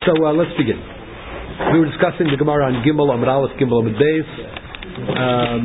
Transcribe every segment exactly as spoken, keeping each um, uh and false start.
So uh, let's begin. We were discussing the Gemara on Gimel Amud Aleph, Gimel Amud Beis. Um,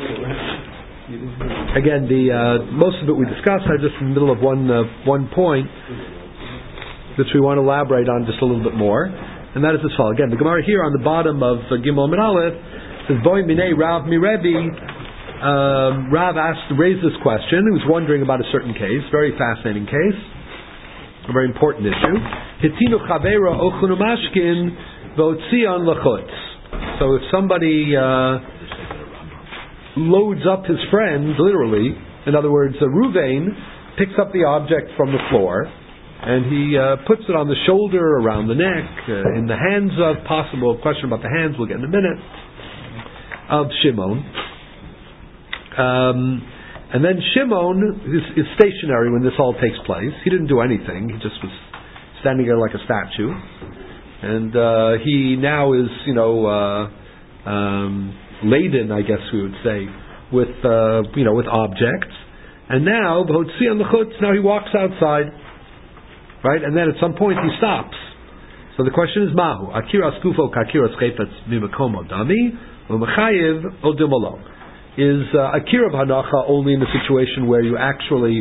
again, the uh, most of it we discussed. I'm just in the middle of one uh, one point which we want to elaborate on just a little bit more, and that is as follows. Again, the Gemara here on the bottom of uh, Gimel Amud Aleph says, "Boy minei Rav mi Rebbe." Um, Rav asked, raised this question. He was wondering about a certain case, very fascinating case, a very important issue. Hitinu chavera ochunu mashkin v'otzion lachutz. So if somebody uh, loads up his friend, literally, in other words, a Ruvain picks up the object from the floor and he uh, puts it on the shoulder, around the neck, uh, in the hands of, possible question about the hands, we'll get in a minute, of Shimon. Um, and then Shimon is, is stationary when this all takes place. He didn't do anything. He just was standing there like a statue. And uh, he now is, you know, uh, um, laden, I guess we would say, with, uh, you know, with objects. And now, v'hotzi on the chutz, now he walks outside. Right? And then at some point he stops. So the question is, Mahu, Akira skufo kakira schepetz mimakomo dami, u'mechayiv odimolo. Is uh, Akira Hanacha only in the situation where you actually,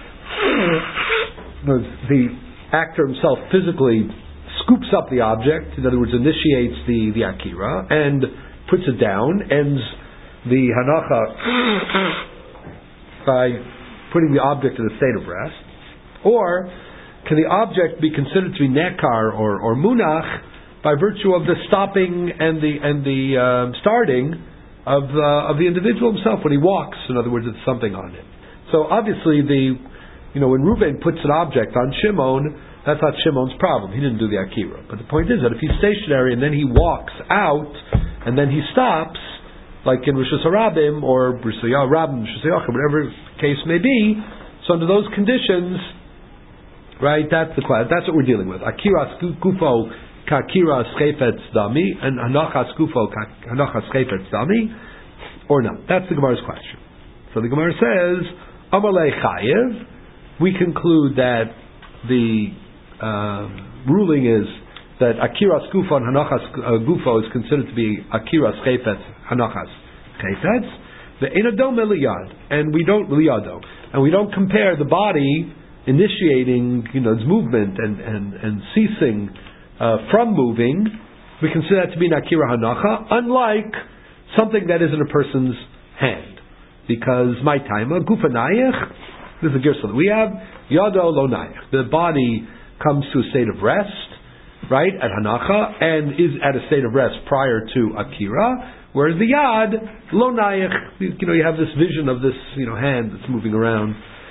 the actor himself physically scoops up the object, in other words, initiates the, the Akira, and puts it down, ends the Hanacha by putting the object in a state of rest? Or can the object be considered to be nekar or, or munach by virtue of the stopping and the and the um, starting of uh, of the individual himself when he walks? In other words, it's something on him. So obviously, the you know when Reuven puts an object on Shimon, that's not Shimon's problem. He didn't do the Akira. But the point is that if he's stationary and then he walks out and then he stops, like in Rosh Hashanah or Rosh Hashanah, whatever the case may be, so under those conditions, right? That's the that's what we're dealing with. Akira gufo kakira schefetz dami and hanacha gufo hanacha schefetz dami, or no? That's the Gemara's question. So the Gemara says, Amalei chayev. We conclude that the uh, ruling is that akira gufo and hanacha gufo is considered to be akira schefetz hanacha schefetz. The enadom eliyad, and we don't liyado, and we don't compare the body initiating, you know, its movement and, and, and ceasing uh, from moving. We consider that to be an Akira Hanacha, unlike something that is in a person's hand. Because my time, Gufa Nayach, this is the Gersa that we have, Yado Lo Nayach. The body comes to a state of rest, right, at Hanacha, and is at a state of rest prior to Akira, whereas the Yad, Lo Nayach, you know, you have this vision of this, you know, hand that's moving around,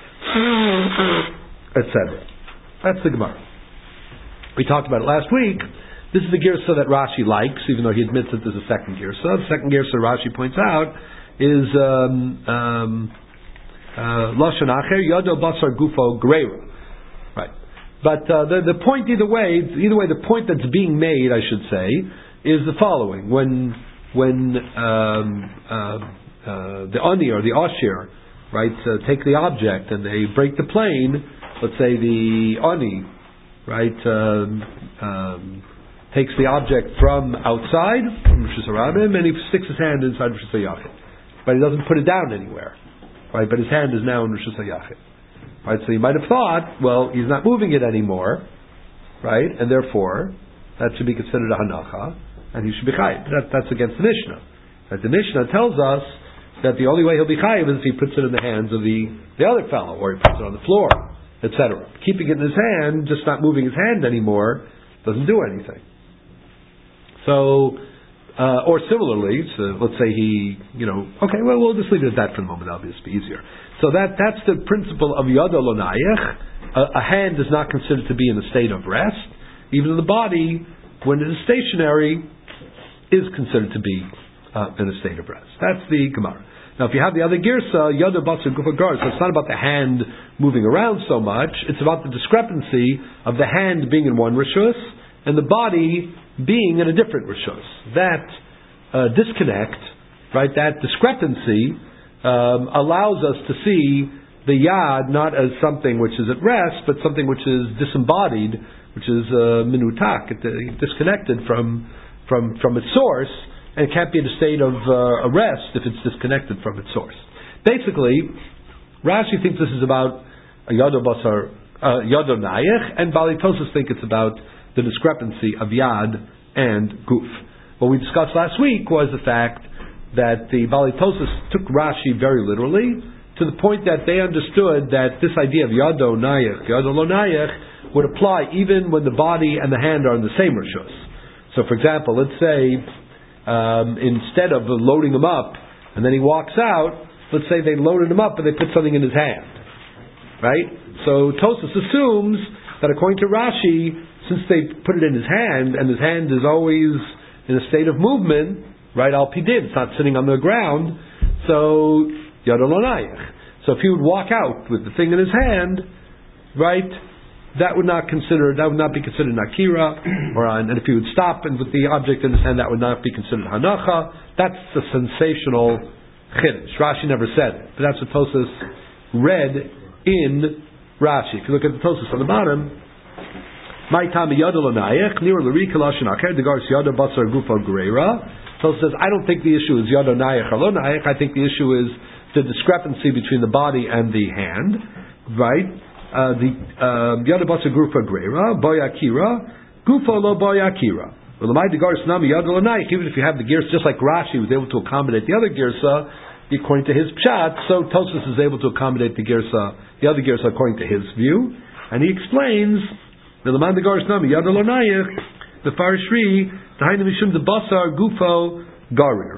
et cetera. That's the Gemara. We talked about it last week. This is the Girsa that Rashi likes, even though he admits that there's a second Girsa. The second Girsa Rashi points out is um, um, uh, Lashon Acher Yado Basar Gufo Greira. Right. But uh, the the point either way, either way, the point that's being made, I should say, is the following: when when um, uh, uh, the Ani or the Ashir, right, uh, take the object and they break the plane. Let's say the Ani, right, um, um, takes the object from outside, from Rosh Hashanah, and he sticks his hand inside Rosh Hashanah. But he doesn't put it down anywhere, right? But his hand is now in Rosh Hashanah. Right? So you might have thought, well, he's not moving it anymore, right? And therefore, that should be considered a Hanacha, and he should be chayiv. That, that's against the Mishnah. Right? The Mishnah tells us that the only way he'll be chayiv is if he puts it in the hands of the, the other fellow, or he puts it on the floor, et cetera. Keeping it in his hand, just not moving his hand anymore, doesn't do anything. So, uh, or similarly, so let's say he, you know, okay, well, we'll just leave it at that for the moment. That'll just be easier. So that that's the principle of Yado Lo Nayach. A, a hand is not considered to be in a state of rest. Even the body, when it is stationary, is considered to be uh, in a state of rest. That's the Gemara. Now, if you have the other girsa, Yada Basar Gufa Gar, so it's not about the hand moving around so much, it's about the discrepancy of the hand being in one rishus and the body being in a different rishus. That uh, disconnect, right, that discrepancy um, allows us to see the yad not as something which is at rest, but something which is disembodied which is uh, minutak, it, uh, disconnected from from from its source, and it can't be in a state of uh, arrest if it's disconnected from its source. Basically, Rashi thinks this is about a yado basar, uh, yado nayich, and Bali Tosos think it's about the discrepancy of yad and guf. What we discussed last week was the fact that the Bali Tosos took Rashi very literally, to the point that they understood that this idea of yado nayich, yado lo nayich, would apply even when the body and the hand are in the same rishus. So, for example, let's say um, instead of loading him up and then he walks out, let's say they loaded him up but they put something in his hand, right? So Tosos assumes that according to Rashi, since they put it in his hand and his hand is always in a state of movement, right? Al pidin, it's not sitting on the ground, so yado lo nayich. So if he would walk out with the thing in his hand, right, that would not consider that would not be considered nakira, or and if he would stop and with the object in his hand, that would not be considered hanacha. That's the sensational chiddush. Rashi never said it, but that's what Tosos read in Rashi. If you look at the Tosos on the bottom, my tami yado lo nayich nir l'rika lashon acher degars yado basar gufa greira. Tosos says, I don't think the issue is yado nayich or lo nayich. I think the issue is the discrepancy between the body and the hand, right? Uh, the yada basa grufa greira boyakira gufa lo boyakira. Well, the ma'id garis nami yada l'nayich. Even if you have the gears, just like Rashi was able to accommodate the other girsa according to his pshat, so Tosos is able to accommodate the girsa, the other girsa according to his view, and he explains the ma'id garis nami yada l'nayich the farishri tahayna mishum the basar gufo garir.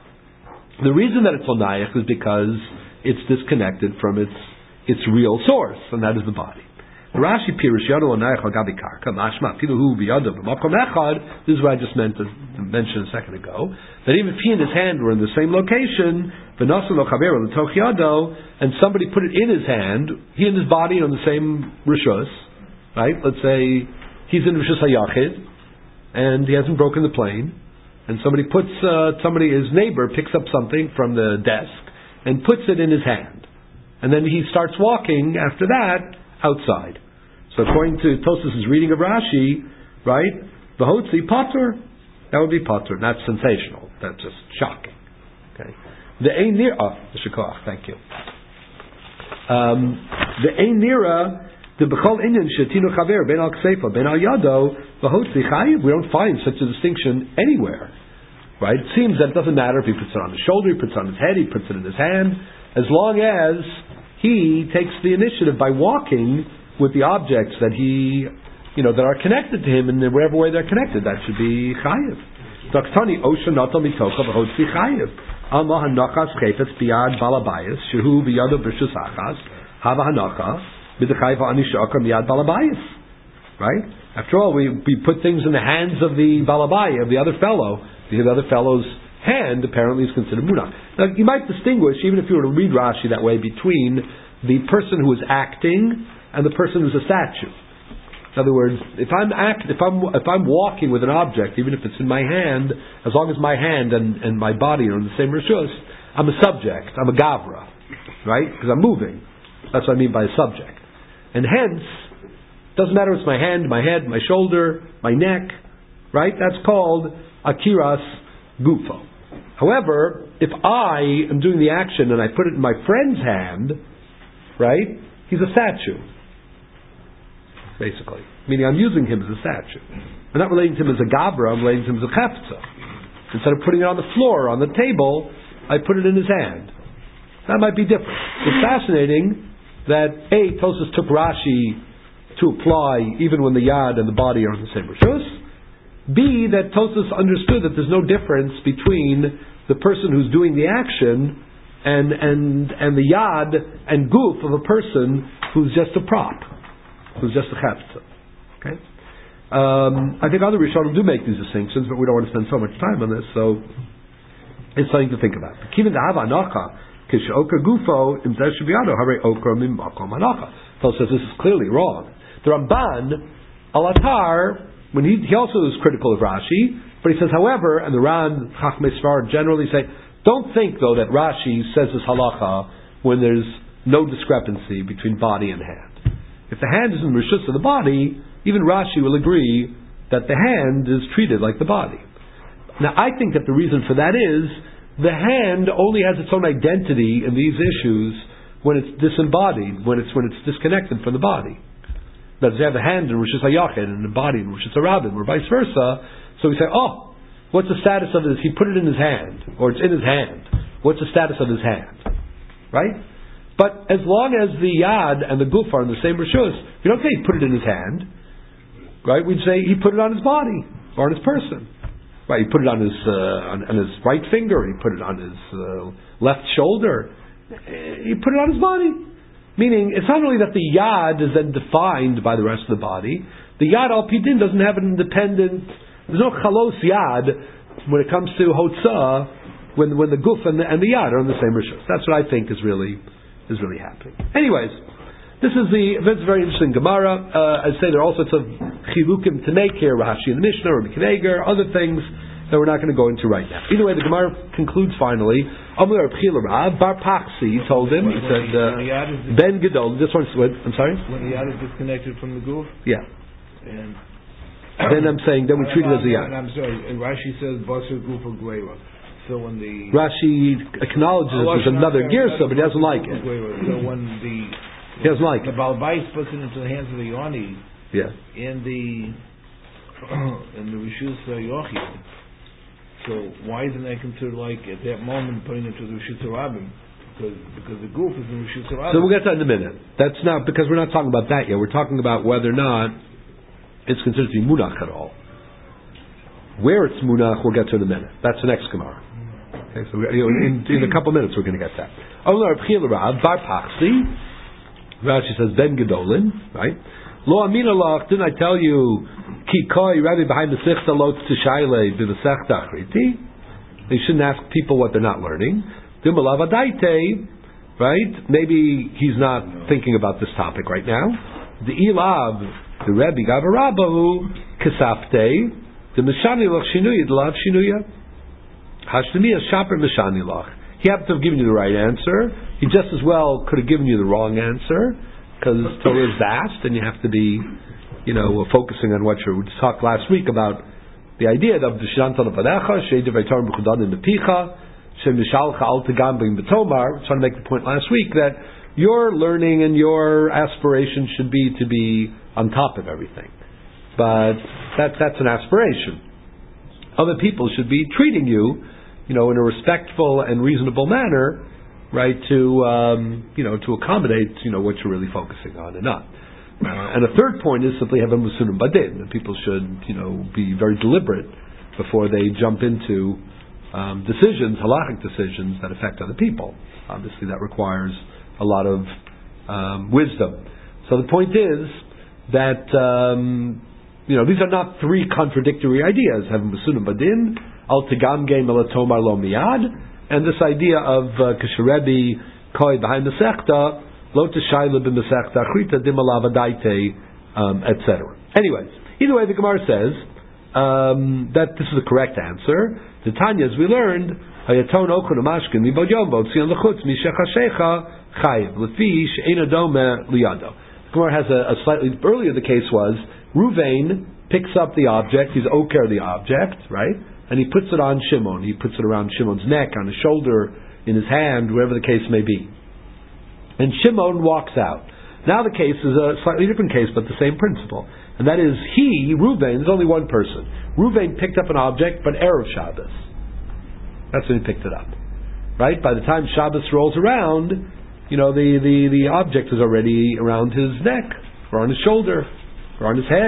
The reason that it's l'nayich is because it's disconnected from its its real source, and that is the body. Rashi Pirush Yado L'nayich Al Gabi Karka Mashma Piluhu B'Yado B'Makom Echad. This is what I just meant to mention a second ago. That even if he and his hand were in the same location, V'Nasu Lo Chaver L'Toch Yado, and somebody put it in his hand, he and his body are in the same rishus, right? Let's say he's in rishus hayachid, and he hasn't broken the plane, and somebody puts uh, somebody his neighbor picks up something from the desk and puts it in his hand. And then he starts walking after that outside. So according to Tosos' reading of Rashi, right, V'hotzi patur, that would be patur. That's sensational. That's just shocking. Okay. The ein nira, oh, the shikoach, thank you. Um, the ein nira, the b'chol inyan shetinu chaver ben al kseifa ben al yado v'hotzi chayiv. We don't find such a distinction anywhere, right? It seems that it doesn't matter if he puts it on his shoulder, he puts it on his head, he puts it in his hand, as long as he takes the initiative by walking with the objects that he, you know, that are connected to him in whatever way they're connected. That should be chayiv. Daktani osha natal mitocha v'hotzi chayiv. Allah hanachas chayfetz biyad balabayis shehu biyado b'rishus achas hava hanacha b'dechayiv ha'anishakar miyad balabayis. Right? After all, we we put things in the hands of the balabai, of the other fellow. The other fellow's hand apparently is considered munach. Now you might distinguish, even if you were to read Rashi that way, between the person who is acting and the person who's a statue. In other words, if I'm act, if I'm if I'm walking with an object, even if it's in my hand, as long as my hand and, and my body are in the same rishus, I'm a subject. I'm a gavra, right? Because I'm moving. That's what I mean by a subject. And hence, doesn't matter if it's my hand, my head, my shoulder, my neck, right? That's called akiras gufo. However, if I am doing the action and I put it in my friend's hand, right, he's a statue, basically. Meaning I'm using him as a statue. I'm not relating to him as a gabra, I'm relating to him as a chefza. Instead of putting it on the floor, on the table, I put it in his hand. That might be different. It's fascinating that A, Tosos took Rashi to apply even when the yad and the body are in the same rishus. B, that Tosos understood that there's no difference between the person who's doing the action and and and the yad and goof of a person who's just a prop, who's just a chefza. Okay? Um, I think other Rishonim do make these distinctions, but we don't want to spend so much time on this, so it's something to think about. Tosos says this is clearly wrong. The Ramban, Alatar, when he, he also is critical of Rashi, but he says, however, and the Ran, Chachmei Sfar generally say, don't think though that Rashi says this halacha when there's no discrepancy between body and hand. If the hand is in rishus of the body, even Rashi will agree that the hand is treated like the body. Now, I think that the reason for that is the hand only has its own identity in these issues when it's disembodied, when it's when it's disconnected from the body. That is, you have the hand in Rishus HaYachid and the body in Rishus HaRabim, or vice versa. So we say, oh, what's the status of this? He put it in his hand, or it's in his hand. What's the status of his hand? Right? But as long as the yad and the guf are in the same rishus, we don't say he put it in his hand. Right? We'd say he put it on his body or on his person. Right? He put it on his uh, on, on his right finger. He put it on his uh, left shoulder. He put it on his body. Meaning, it's not only that the yad is then defined by the rest of the body. The yad al pidin doesn't have an independent. There's no chalos yad when it comes to hotzah when when the guf and the, and the yad are on the same rishus. That's what I think is really is really happening. Anyways. This is the, it's a very interesting Gemara. Uh, I say there are all sorts of chilukim to make here, Rashi in the Mishnah, Rabbi Kineger, other things that we're not going to go into right now. Either way, the Gemara concludes finally. Amar Bar Paxi told him, he said, uh, Ben Gedol, this one's, what, I'm sorry? When the yad is disconnected from the goof? Yeah. And then I'm saying, then we treat it as a yad. I'm sorry, Rashi says, Basar goof or Gueva. So when the... Rashi acknowledges oh, there's another girsa, but he doesn't like it. So when the... He doesn't like the it. Baal Bayis puts it into the hands of the Yoni. Yeah. In the in the Rishus HaYachid. So why isn't that considered like at that moment putting it to the Rishus HaRabim? Because because the goof is in the Rishus HaRabim. So we'll get to that in a minute. That's not because we're not talking about that yet. We're talking about whether or not it's considered to be munach at all. Where it's munach, we'll get to in a minute. That's the next Gemara. Okay, so we, you know, in, in a couple of minutes we're going to get that. Bar Paxi. Rashi says Ben Gedolin, right? Lo amin alach, didn't I tell you ki koi Rabbi behind the sechta lo tishayle be the sechta achriti? You shouldn't ask people what they're not learning. Dimalav adaite, right? Maybe he's not thinking about this topic right now. The ilav the Rebbe gavarabahu kesafte the mishani lach shinuya the lav shinuya hashtamiya shaper mishani lach. He happened to have given you the right answer. He just as well could have given you the wrong answer, because Torah is vast, and you have to be, you know, focusing on what you're. We talked last week about the idea of the Shiranta Lepadecha, Sheidiv Torah B'chudan in Bepicha, Shem Mishalcha Al Tegam B'im B'tomar. Trying to make the point last week that your learning and your aspiration should be to be on top of everything, but that that's an aspiration. Other people should be treating you, you know, in a respectful and reasonable manner, right? To um, you know, to accommodate, you know, what you're really focusing on and not. Uh, and a third point is simply have a musunim badin. That people should, you know, be very deliberate before they jump into um, decisions, halachic decisions that affect other people. Obviously, that requires a lot of um, wisdom. So the point is that um, you know, these are not three contradictory ideas. Have a musunim badin. Al Tigam Game Elatomar Lo Miyad, and this idea of Kisharebi Koi behind the Sechta, Lo Teshayla B'M Sechta, Achrita Dimalav Adaite, et cetera. Anyways, either way, the Gemara says um, that this is the correct answer. The Tanya, as we learned, Hayaton Okun Amashkin Mibod Yom Botzion Lechutz Mishechashecha Chayiv Lefi She'ena Dome Liyado. The Gemara has a, a slightly earlier. The case was Ruvain picks up the object. He's oker the object, right? And he puts it on Shimon. He puts it around Shimon's neck, on his shoulder, in his hand, wherever the case may be. And Shimon walks out. Now the case is a slightly different case, but the same principle. And that is, he, Reuven, there's only one person. Reuven picked up an object, but Erev Shabbos. That's when he picked it up. Right? By the time Shabbos rolls around, you know, the, the, the object is already around his neck, or on his shoulder, or on his head.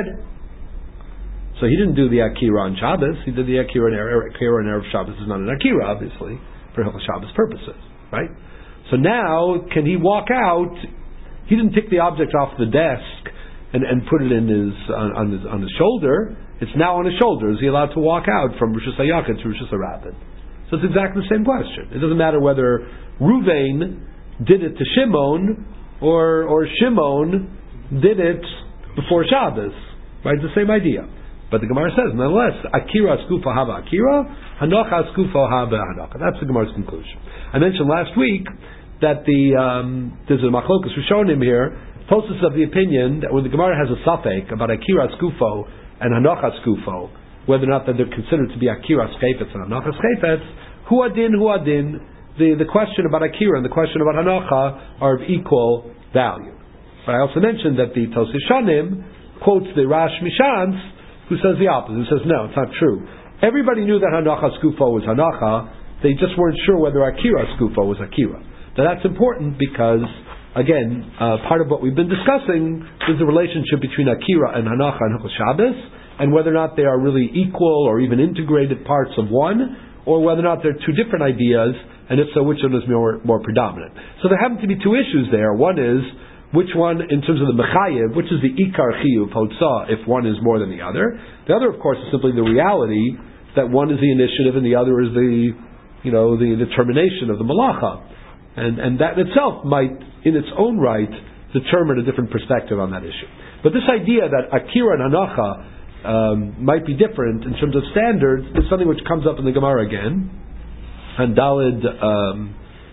So he didn't do the Akira on Shabbos. He did the Akira and Erev, Akira and Erev Shabbos is not an Akira, obviously, for Shabbos purposes, right? So now, can he walk out? He didn't pick the object off the desk and, and put it in his on, on his on his shoulder. It's now on his shoulder. Is he allowed to walk out from Rishus HaYachid to Rishus HaRabim? So it's exactly the same question. It doesn't matter whether Ruvain did it to Shimon or or Shimon did it before Shabbos. Right? It's the same idea. But the Gemara says, nonetheless, Akira Skufa Haba Akira, Hanocha Skufa Haba Hanocha. That's the Gemara's conclusion. I mentioned last week that the um, there's a machlokas Rishonim here Tosfos is of the opinion that when the Gemara has a suffix about Akira Skufo and Hanocha Skufo, whether or not that they're considered to be Akira Chayfetz and Hanocha Chayfetz, Hu Adin, Hu Adin, the, the question about Akira and the question about Hanocha are of equal value. But I also mentioned that the Tosfos Shanim quotes the Rash Mishans, who says the opposite, who says no, it's not true. Everybody knew that Hanocha Skufo was Hanocha, they just weren't sure whether Akira Skufo was Akira. Now that's important because, again, uh, part of what we've been discussing is the relationship between Akira and Hanocha and Hilchos Shabbos, and whether or not they are really equal or even integrated parts of one, or whether or not they're two different ideas, and if so, which one is more, more predominant. So there happen to be two issues there. One is, which one, in terms of the Mechayev, which is the Ikar Chiyuv, Hotzah, if one is more than the other. The other, of course, is simply the reality that one is the initiative and the other is the, you know, the determination of the Malacha. And, and that in itself might, in its own right, determine a different perspective on that issue. But this idea that Akira and Hanocha um, might be different in terms of standards is something which comes up in the Gemara again, and Dalid um,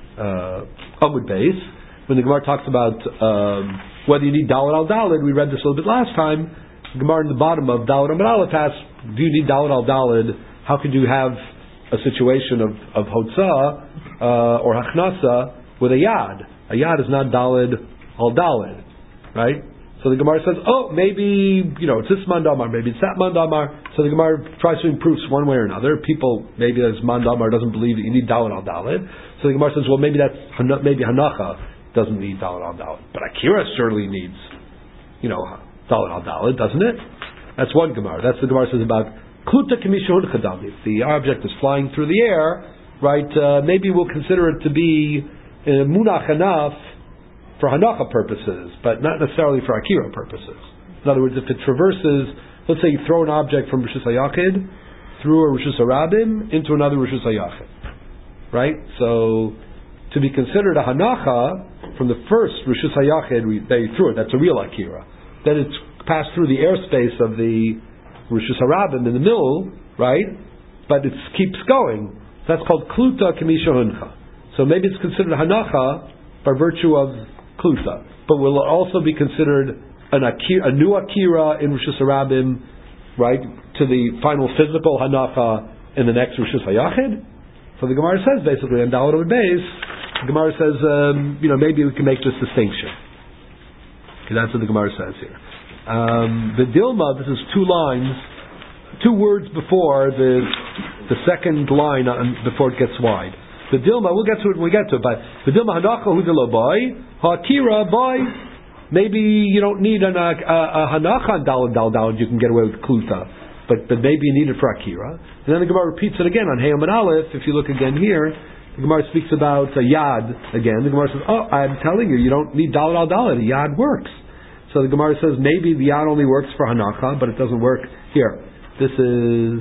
uh, Amud Beis, when the Gemara talks about um, whether you need Dalid al Dalid. We read this a little bit last time. The Gemara in the bottom of Dalid Amud Aleph asks, do you need Dalid al Dalid? How could you have a situation of, of Hotzah uh, or Hachnasa with a Yad? A Yad is not Dalid al Dalid, right? So the Gemara says, oh, maybe, you know, it's this Mandamar, maybe it's that Mandamar. So the Gemara tries to improve one way or another. People, maybe this Mandamar doesn't believe that you need Dalid al Dalid. So the Gemara says, well, maybe that's, maybe Hanacha doesn't need Dalid al Dalid. But Akira certainly needs, you know, Dalid al Dalid, doesn't it? That's one Gemara. That's the Gemara says about Kluta Kamishahun Chadam. If the object is flying through the air, right, uh, maybe we'll consider it to be uh, Munach enough for Hanacha purposes, but not necessarily for Akira purposes. In other words, if it traverses, let's say you throw an object from Rishus HaYachid through a Rishus HaRabim into another Rishus HaYachid, right? So, to be considered a Hanacha from the first Rishus HaYachid, we, they threw it, that's a real Akira. Then it's passed through the airspace of the Rishus HaRabim in the middle, right? But it keeps going. That's called Kluta Kamisha Huncha. So maybe it's considered a Hanacha by virtue of Kluta, but will it also be considered an Akira, a new Akira in Rishus HaRabim, right, to the final physical Hanacha in the next Rishus HaYachid? So the Gemara says basically on Daled Amud Beis, the Gemara says, um, you know, maybe we can make this distinction. Okay, that's what the Gemara says here. Um, the Dilma, this is two lines, two words before the the second line on, before it gets wide. The Dilma, we'll get to it when we get to it, but the Dilma Hanacha Hu Dilo Boy, Ha'akira Boy, maybe you don't need an, a, a Hanacha on Daled Dal Daled, you can get away with Kluta, but, but maybe you need it for Akira. And then the Gemara repeats it again on Hey and Aleph. If you look again here, the Gemara speaks about a Yad again. The Gemara says, oh, I'm telling you, you don't need Daled Al Daled, a Yad works. So the Gemara says maybe the Yad only works for Hanacha, but it doesn't work here. This is,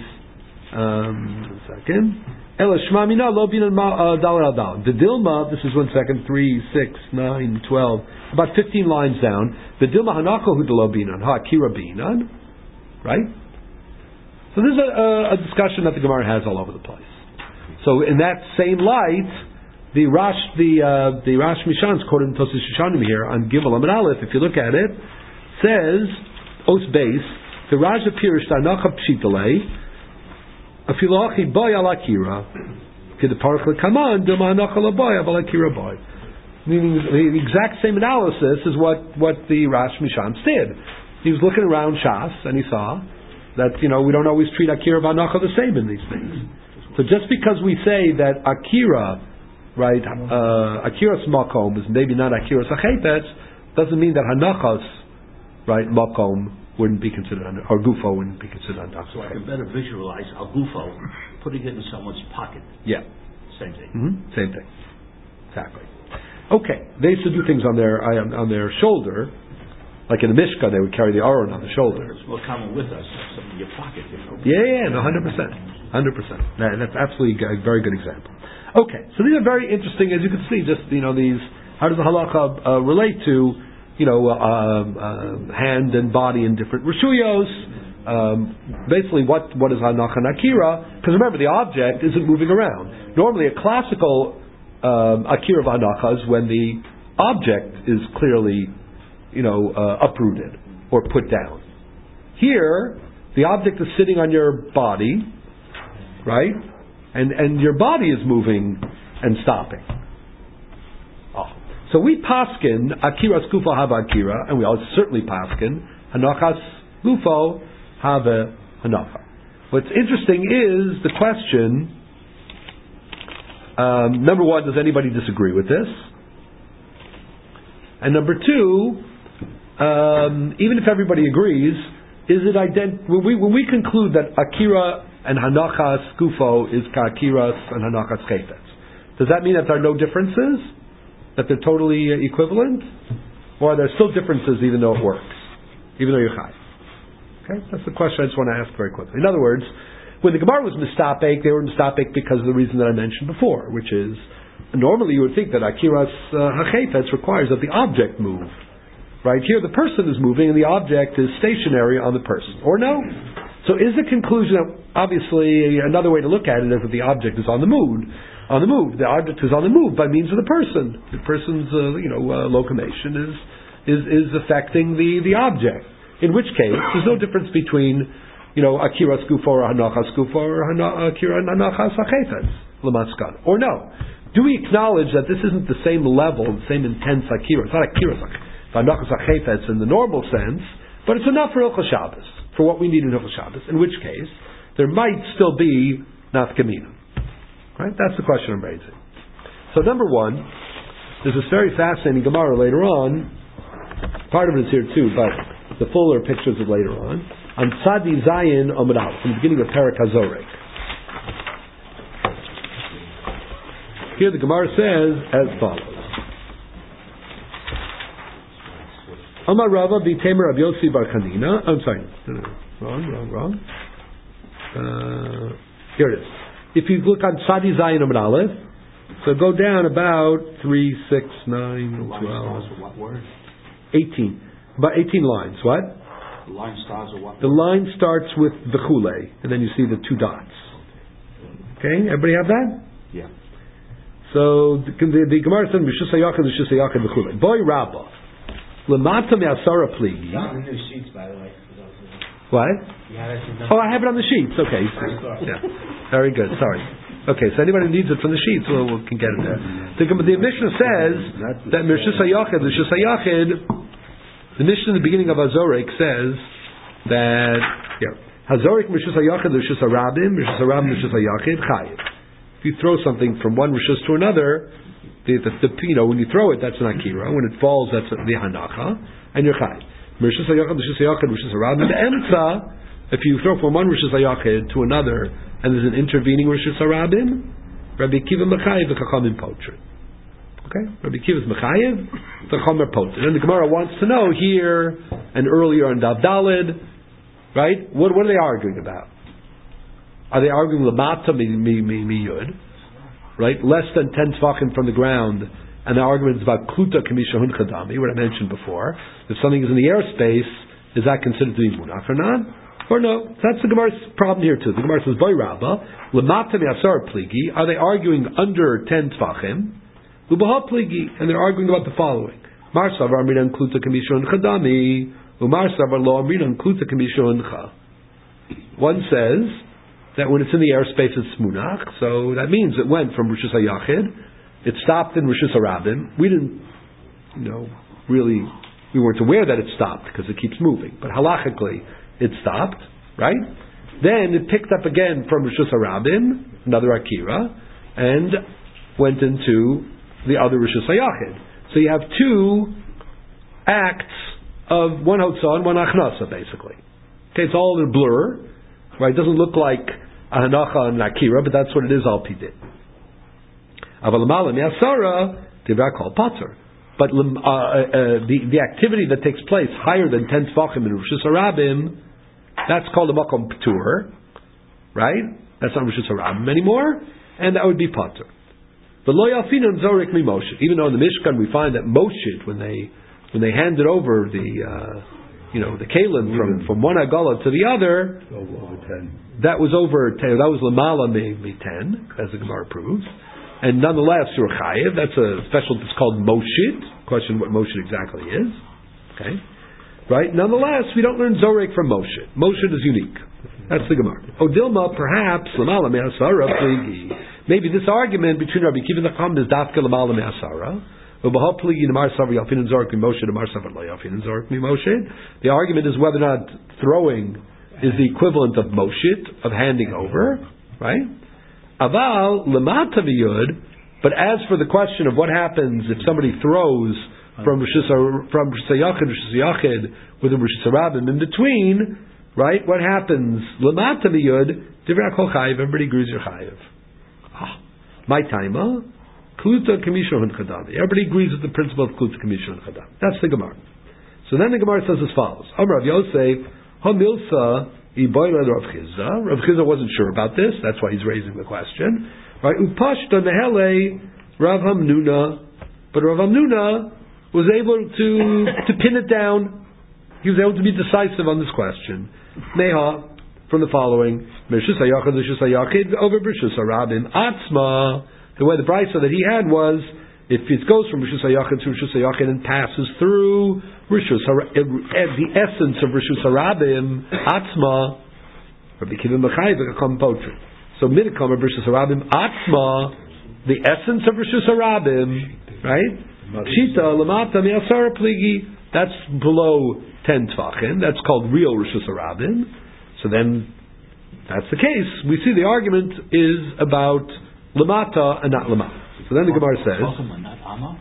um, a second. Ela Shema Mina Lo Binan Daled Al Daled. The Dilma, this is one second, three, six, nine, twelve, about fifteen lines down. The Dilma Hanacha Hu Lo Binan, Ha'akira Binan, right? So this is a, a discussion that the Gemara has all over the place. So in that same light, the Rash, the uh, the Rash Mishan's quoted in Tosfos Shishanim here on Gimel Amud Aleph, if you look at it, says Os Beis the Raja Pirish Hanacha Pshitale Afilachi Boy Al Akira Kid Parach Lekaman Dilma Hanacha LaBoy Al Akira Boy. Meaning the exact same analysis is what, what the Rash Mishan did. He was looking around Shas and he saw that, you know, we don't always treat Akira Hanacha the same in these things. So just because we say that Akira, right, uh, Akira's Makom is maybe not Akira's Achaytetz, doesn't mean that Hanachas, right, Makom wouldn't be considered, or Gufo wouldn't be considered Hanachas. So I can better visualize Al Gufo putting it in someone's pocket. Yeah. Same thing. Mm-hmm. Same thing. Exactly. Okay. They used to do things on their on their shoulder. Like in the Mishka, they would carry the Aron on the shoulder. It's more common with us, something in your pocket, you know. Yeah, yeah, no, one hundred percent. one hundred percent. That's absolutely a very good example. Okay, so these are very interesting, as you can see, just, you know, these, how does the halacha uh, relate to, you know, uh, uh, hand and body in different rishuyos, um, basically what, what is hanacha and akira, because remember, the object isn't moving around. Normally a classical um, akira of hanacha is when the object is clearly you know, uh, uprooted or put down. Here, the object is sitting on your body, right? And and your body is moving and stopping. Oh. So we paskin akira skufo hava akira, and we also certainly paskin hanachas gufo hava hanacha. What's interesting is the question. Um, number one, does anybody disagree with this? And number two, um, even if everybody agrees, is it ident- when we when we conclude that akira and hanachas gufo is ka'akiras and hanachas chayfetz, does that mean that there are no differences? That they're totally uh, equivalent? Or are there still differences even though it works? Even though you're chai? Okay, that's the question I just want to ask very quickly. In other words, when the Gemara was mistapek, they were mistapek because of the reason that I mentioned before, which is, normally you would think that akiras uh, hachayfetz requires that the object move. Right? Here the person is moving and the object is stationary on the person. Or no? So is the conclusion that, obviously, another way to look at it is that the object is on the move. On the move. The object is on the move by means of the person. The person's uh, you know, uh, locomotion is, is, is affecting the, the object. In which case, there's no difference between, you know, akira skufo or hanachas skufo or akira hanachas hachayfetz l'maskan. Or no. Do we acknowledge that this isn't the same level, the same intense akira? It's not akira hanachas hachayfetz in the normal sense, but it's enough for Hilchos Shabbos, for what we need in Hilchos Shabbos, in which case, there might still be nafkamina. Right? That's the question I'm raising. So number one, there's this very fascinating Gemara later on, part of it is here too, but the fuller pictures of later on, on Tzadi Zayin Amud Aleph, from the beginning of Perek HaZorek. Here the Gemara says as follows. Amar Rava b'Tamer Rav Yossi Bar Chanina. I'm sorry, no, no, wrong, wrong, wrong. Uh, here it is. If you look on Tzadi Zayin Amud Aleph, so go down about three, six, nine, twelve, what word? eighteen. About eighteen lines. What? The line starts with what? The line starts with v'chule, and then you see the two dots. Okay, everybody have that? Yeah. So the, the, the Gemara says Rishus Hayachid, Rishus Hayachid v'chule. Boy Rabba, lemata me'asara pligi. Not in the new sheets, by the way. What? Yeah, that's Oh, I have it on the sheets. Okay. Yeah. Very good. Sorry. Okay, so anybody who needs it from the sheets, well, we can get it there. The, the Mishnah says that Rishus Hayachid, Rishus Hayachid. The Mishnah in the beginning of Hazorek says that yeah, Hazorek Rishus Hayachid, Rishus Harabim, Rishus Harabim, Rishus Hayachid, Chayiv. If you throw something from one Rishus to another, the, the, the, you know, when you throw it, that's an Akira. When it falls, that's the Hanacha, and you're Chayiv. Rishus Hayachid, Rishus Hayachid, Rishus Harabim. The Emtza, if you throw from one Rishus Hayachid to another, and there's an intervening Rishus Harabim, Rabbi Kiva Mechayiv, the Chachamim Potri. Okay, Rabbi Kiva is mechayev, the chomer potent. And the Gemara wants to know here and earlier on Dav Dalid, right? What what are they arguing about? Are they arguing lamata mi mi mi mi yud, right? Less than ten tvachim from the ground, and the argument is about kluta kamisha hun chadami, what I mentioned before. If something is in the airspace, is that considered to be munach or not? Or no? That's the Gemara's problem here too. The Gemara says, Boy Rabba, lamata mi asar pligi. Are they arguing under ten tvachim? And they're arguing about the following. Mar savar miran kluta kamishon chadami, umar savar lo miran kluta kamishon cha. One says that when it's in the airspace it's munach, so that means it went from Rishus Hayachid, it stopped in Rishus Harabim. We didn't, you know, really, we weren't aware that it stopped because it keeps moving. But halachically, it stopped, right? Then it picked up again from Rishus Harabim, another Akira, and went into the other Rishus Hayachid. So you have two acts of one Hotzah and one Achnasa, basically. Okay, it's all in a blur, right? It doesn't look like a Hanacha and Akira, but that's what it is, al pidit. Avalamala Miasara, Tivra called Pater. But uh, uh, the, the activity that takes place higher than ten Tvachim in Rishus Harabim, that's called a Makom P'tur, right? That's not Rishus Harabim anymore, and that would be Pater. But lo yalfinan zorik mi Moshe. Even though in the Mishkan we find that Moshe, when they when they handed over the uh, you know the kalim from, from one agala to the other, over ten. That was over ten. That was lamala mi, mi ten, as the Gemara proves. And nonetheless, you're chayiv. That's a special. It's called Moshe. Question: what Moshe exactly is? Okay, right? Nonetheless, we don't learn Zorek from Moshe. Moshe is unique. That's the Gemara. Odilma, perhaps Lamala Me'asara Pligi. Maybe this argument between Rabbi Kiva and the Chacham is Dafka Lamala Me'asara. The argument is whether or not throwing is the equivalent of moshit, of handing over, right? Aval lemata miyud. But as for the question of what happens if somebody throws from Rishis from Rishis Yachid Rishis Yachid with a Rishis Rabim in between, right? What happens? Lemata miyud. Divrei kol chayiv. Everybody agrees you're chayiv. Ah, my timer. Kluta Kamishon Chadam. Everybody agrees with the principle of Kluta Kamishon Chadam. That's the Gemara. So then the Gemara says as follows: Amar Rav Yosef, Hamilsa Iboyla Rav Chizda. Rav Chizda wasn't sure about this. That's why he's raising the question. Right? Upashta Nehele Rav Hamnuna, but Rav Hamnuna was able to to pin it down. He was able to be decisive on this question. Meha from the following: Meshus Hayachid Meshus Hayachid over Meshus Harabim Atzma. The way the brisa that he had was, if it goes from Rishus HaYachid to Rishus HaYachid and passes through Rishus the essence of Rishus HaRabim, Atzma, Rabbi Kiva Mechayiv V'Kam Potri. So Midikam of Rishus HaRabim, Atzma, the essence of Rishus HaRabim, right? Shita Lamata Me'asara Pligi. That's below ten Tvachim. That's called real Rishus HaRabim. So then, that's the case. We see the argument is about Lamata and not Lamata. So then the Gemara says Tvachim and not Amma?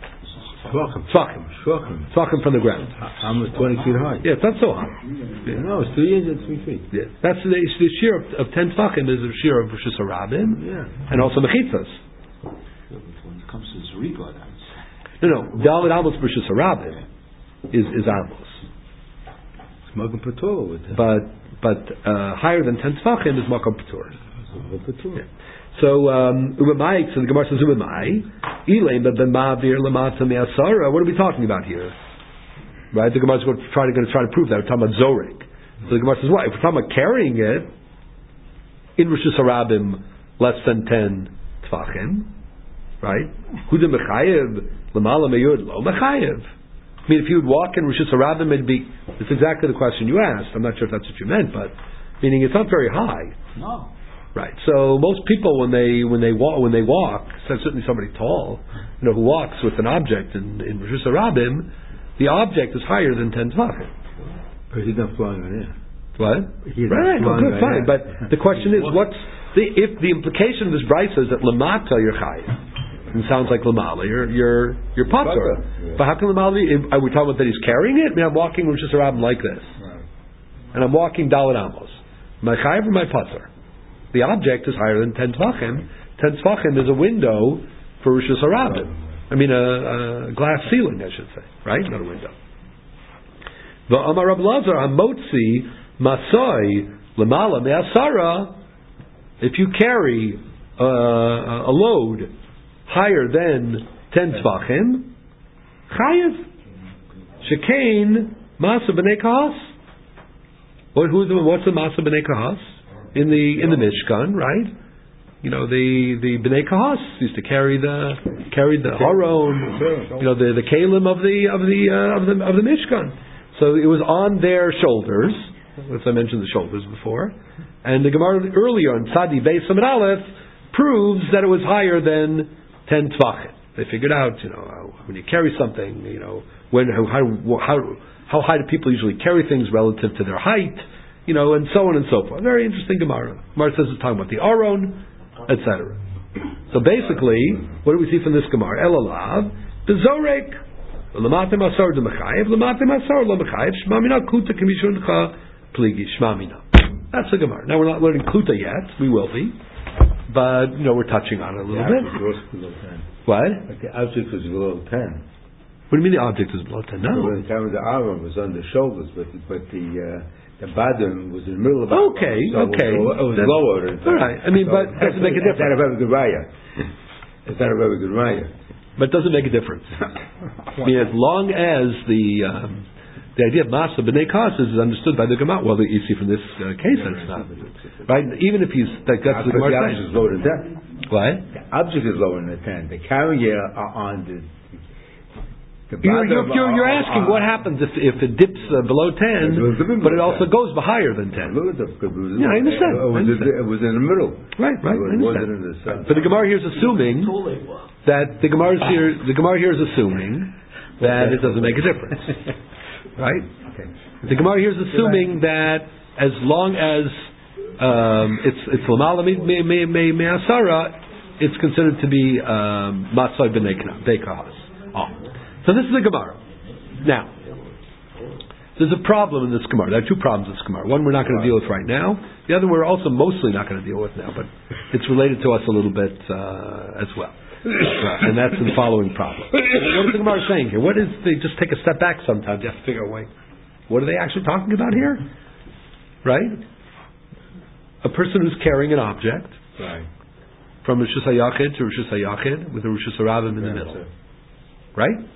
Tvachim. Tvachim from the ground. Amma is twenty feet high. Yeah, it's not so high. Yeah. No, it's three inches and three feet. Yeah. That's the, the shear of, of ten Tvachim is a shear of Rishus HaRabim, yeah. and also Mechitzas. Yeah, but when it comes to Zerika, that's... No, no. Dalit Amos Rishus HaRabim is, is Amos. It's Makom Patur with that. But, but uh, higher than ten Tvachim is Makom Patur. Yeah. So, um, Umamai, so the Gemara says, Umamai, Elaim, but Bemavir, Lamata, Me'asara. What are we talking about here? Right? The Gemara is going to try to, going to try to prove that. We're talking about Zorik. So the Gemara says, what? If we're talking about carrying it, in Rishus HaRabim, less than ten Tvachim, right? Hudim Mechayev, Lamala Meyud, Lo Mechayev. I mean, if you would walk in Rishus HaRabim, it'd be, it's exactly the question you asked. I'm not sure if that's what you meant, but, meaning it's not very high. No. Right. So most people, when they when they walk, when they walk, certainly somebody tall, you know, who walks with an object in in Rishus HaRabim, the object is higher than ten tvachim. But he's not flying on air. What? He's right. not Well, good, fine. air. But the question is, what's the if the implication of this brisa is that lamata you're chayiv, and it sounds like lamala you're you're you're patur. Yeah. But how can lamala? Are we talking about that he's carrying it? I mean, I'm walking Rishus HaRabim like this, Right. and I'm walking dalet amos. My chayiv or my patur? The object is higher than ten tvachim. Ten tvachim is a window for Rishus HaRabim. I mean, a, a glass ceiling, I should say, right? Not a window. V'amar Rab Lazar hamotzi masoi lemala me'asara. If you carry uh, a load higher than ten tvachim, chayiv shekain masa b'nei kahas. What? Who's the? What's the masa b'nei kahas? In the in the Mishkan, right? You know, the the Bnei Kahas used to carry the carry the Haron, you know, the the Kalim of the of the uh, of the of the Mishkan. So it was on their shoulders. As I mentioned the shoulders before, and the Gemara earlier on Tzadi Beis Samad Aleph proves that it was higher than ten tvachim. They figured out, you know, when you carry something, you know, when how how how high do people usually carry things relative to their height. You know, and so on and so forth. Very interesting Gemara. Gemara says it's talking about the Aron, et cetera. So basically, what do we see from this Gemara? Elalav, bezorek, lematim asar d'mechayev, lematim asar l'mechayev, shmamina kuta k'mishuncha pligi shmamina. That's the Gemara. Now we're not learning kuta yet. We will be, but you know we're touching on it a little The bit. object was below ten. What? But the object was below ten. What do you mean the object is below ten? No. So the time of the Aaron was on the shoulders, but but the uh, the bottom was in the middle of the Okay, so okay. It was, it was Then, lower. Than all right. I mean, so but doesn't make a difference. It's not a very good raya. It's not a very good raya. But it doesn't make a difference. I mean, as long as the um, the idea of masa b'nei kas is understood by the Gemara, well, you see from this uh, case that it's not right. Even if he's like that's the Because the Gemara object is saying. lower than ten. What? The object is lower than ten. The carrier are on the You're, you're, you're, you're asking what happens if, if it dips uh, below ten, but it also goes higher than ten. Yeah, I understand. It was, it was in the middle. Right, right. It wasn't in the center. But the Gemara here is assuming that the Gemara here, the Gemara here is assuming that it doesn't make a difference, right? Okay. The Gemara here is assuming that as long as um, it's it's lamala me'asara, it's considered to be matzah b'nei kahas. Oh. So this is the Gemara. Now, there's a problem in this Gemara. There are two problems in this Gemara. One we're not going to deal with right now. The other we're also mostly not going to deal with now, but it's related to us a little bit uh, as well. Uh, and that's the following problem. What is the Gemara saying here? What is they just take a step back sometimes? You have to figure out, wait, what are they actually talking about here? Right? A person who's carrying an object Right. from Rishus HaYachid to Rishus HaYachid with a Rishus HaRabim in the middle. Right?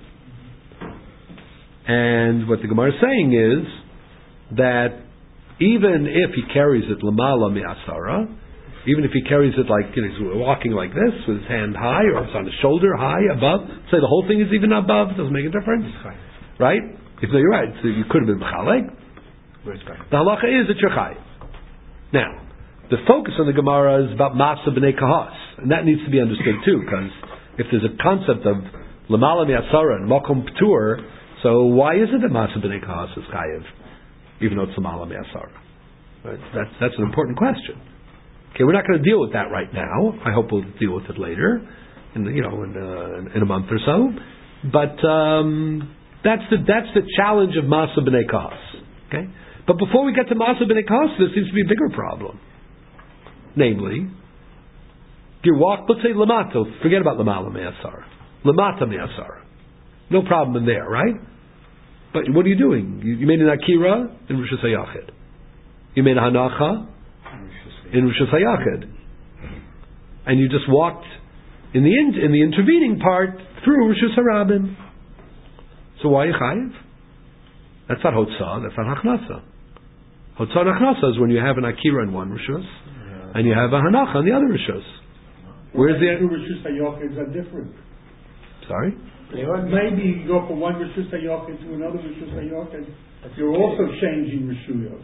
And what the Gemara is saying is that even if he carries it lamala me'asara, even if he carries it like, you know, he's walking like this with his hand high, or it's on his shoulder high above, say the whole thing is even above, it doesn't make a difference, right? If no, you're right, so you could have been b'chalek. The halacha is that you're chayiv. Now, the focus on the Gemara is about masa b'nei kahas, and that needs to be understood too, because if there's a concept of lamala me'asara and makom p'tur, so why is it that Masa B'nei Kahas is chayiv, even though it's Lamala Me'asara? Right? That's that's an important question. Okay, we're not going to deal with that right now. I hope we'll deal with it later, in the, you know, in, uh, in a month or so. But um, that's the that's the challenge of Masa B'nei Kahas. Okay, but before we get to Masa B'nei Kahas, there seems to be a bigger problem. Namely, you walk. Let's say Lamato. Forget about Lamala Me'asara. Lamata Me'asara. No problem in there, right? But what are you doing? You, you made an Akira in Rishus HaYachid. You made a Hanacha in Rishus HaYachid. And you just walked in the in, in the intervening part through Rishus HaRabim. So why are you chayiv? That's not Hotzah, that's not Hachnasa. Hotzah and Hachnasa is when you have an Akira in one Rishus, yeah, and you have a Hanacha in the other Rishus. Where's the... Two Rishus HaYachid are different. Sorry? Maybe you go from one Rishus HaYachid to another Rishus HaYachid, but you're also changing Rishuyos.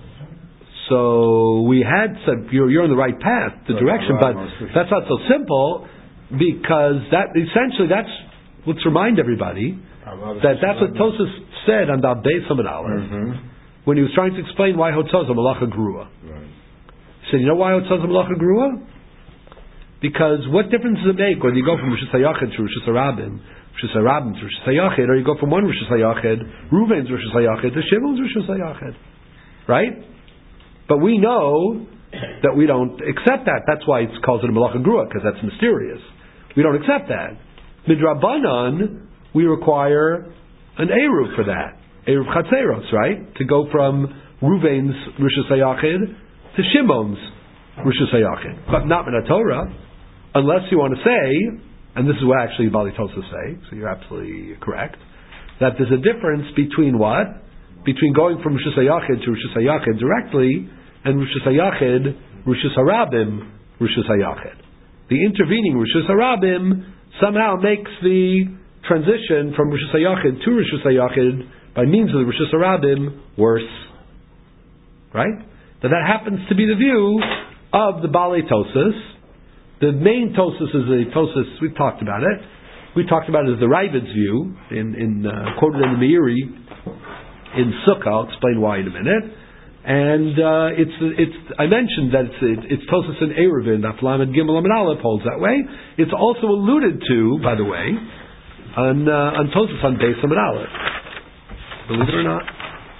So we had said you're, you're on the right path, the so direction, but that's not so simple, because that essentially that's let's remind everybody that that's what Tosas said on the Beis Amud Aleph when he was trying to explain why Hotzah is a Malacha Grua. Right. He said, you know why Hotzah is a Malacha Grua? Because what difference does it make whether you go from Rishus HaYachid to Rishus HaRabim, Rishus HaRabim to Rishus HaYachid, or you go from one Rishus HaYachid, Reuven's Rishus HaYachid, to Shimon's Rishus HaYachid, right? But we know that we don't accept that. That's why it calls it a Malacha Grua, because that's mysterious. We don't accept that. Midrabanan, we require an Eruv for that, Eruv Chatzeros, right? To go from Reuven's Rishus HaYachid to Shimon's Rishus HaYachid, but not in a Torah, unless you want to say. And this is what actually Bali Tosa say, so you're absolutely correct, that there's a difference between what? Between going from Rishus HaYachid to Rishus HaYachid directly, and Rishus HaYachid, Rishus HaRabim, Rishus HaYachid. The intervening Rishus HaRabim somehow makes the transition from Rishus HaYachid to Rishus HaYachid by means of the Rishus HaRabim worse. Right? Now that happens to be the view of the Bali Tosas. The main Tosas is a Tosas, we've talked about it. We talked about it as the Ravid's view, in, in uh, quoted in the Meiri, in Sukkah. I'll explain why in a minute. And uh, it's it's I mentioned that it's it's, it's Tosas and Eruvin, that Lamed Gimel Amud Aleph holds that way. It's also alluded to, by the way, on uh, on Tosas on Beis Amud Aleph. Believe it or not,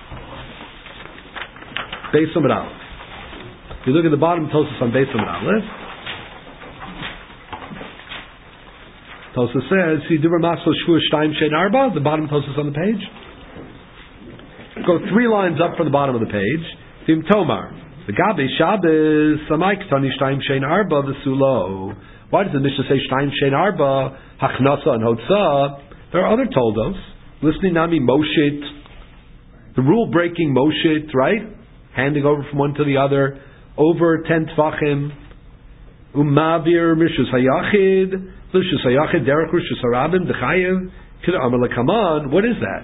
Beis Amud Aleph. If you look at the bottom of Tosas on Beis Amud Aleph, Tosas says, "See Dibur Masel Shvur Shtaim Shein Arba." The bottom of Tosas on the page. Go three lines up from the bottom of the page. Vim Tomar, the Gabi Shabbos Samaik Tani Shtaim Shein Arba V'Sulo. Why does the Mishnah say Shtaim Shein Arba Hachnasa and Hotzah? There are other Toldos. Listening Nami Moshit, the rule breaking Moshit, right? Handing over from one to the other, over ten Tvachim. Umavir Rishus HaYachid. Rishus HaYachid, Derek Rishus HaRabim, Dechayev, Come on, what is that?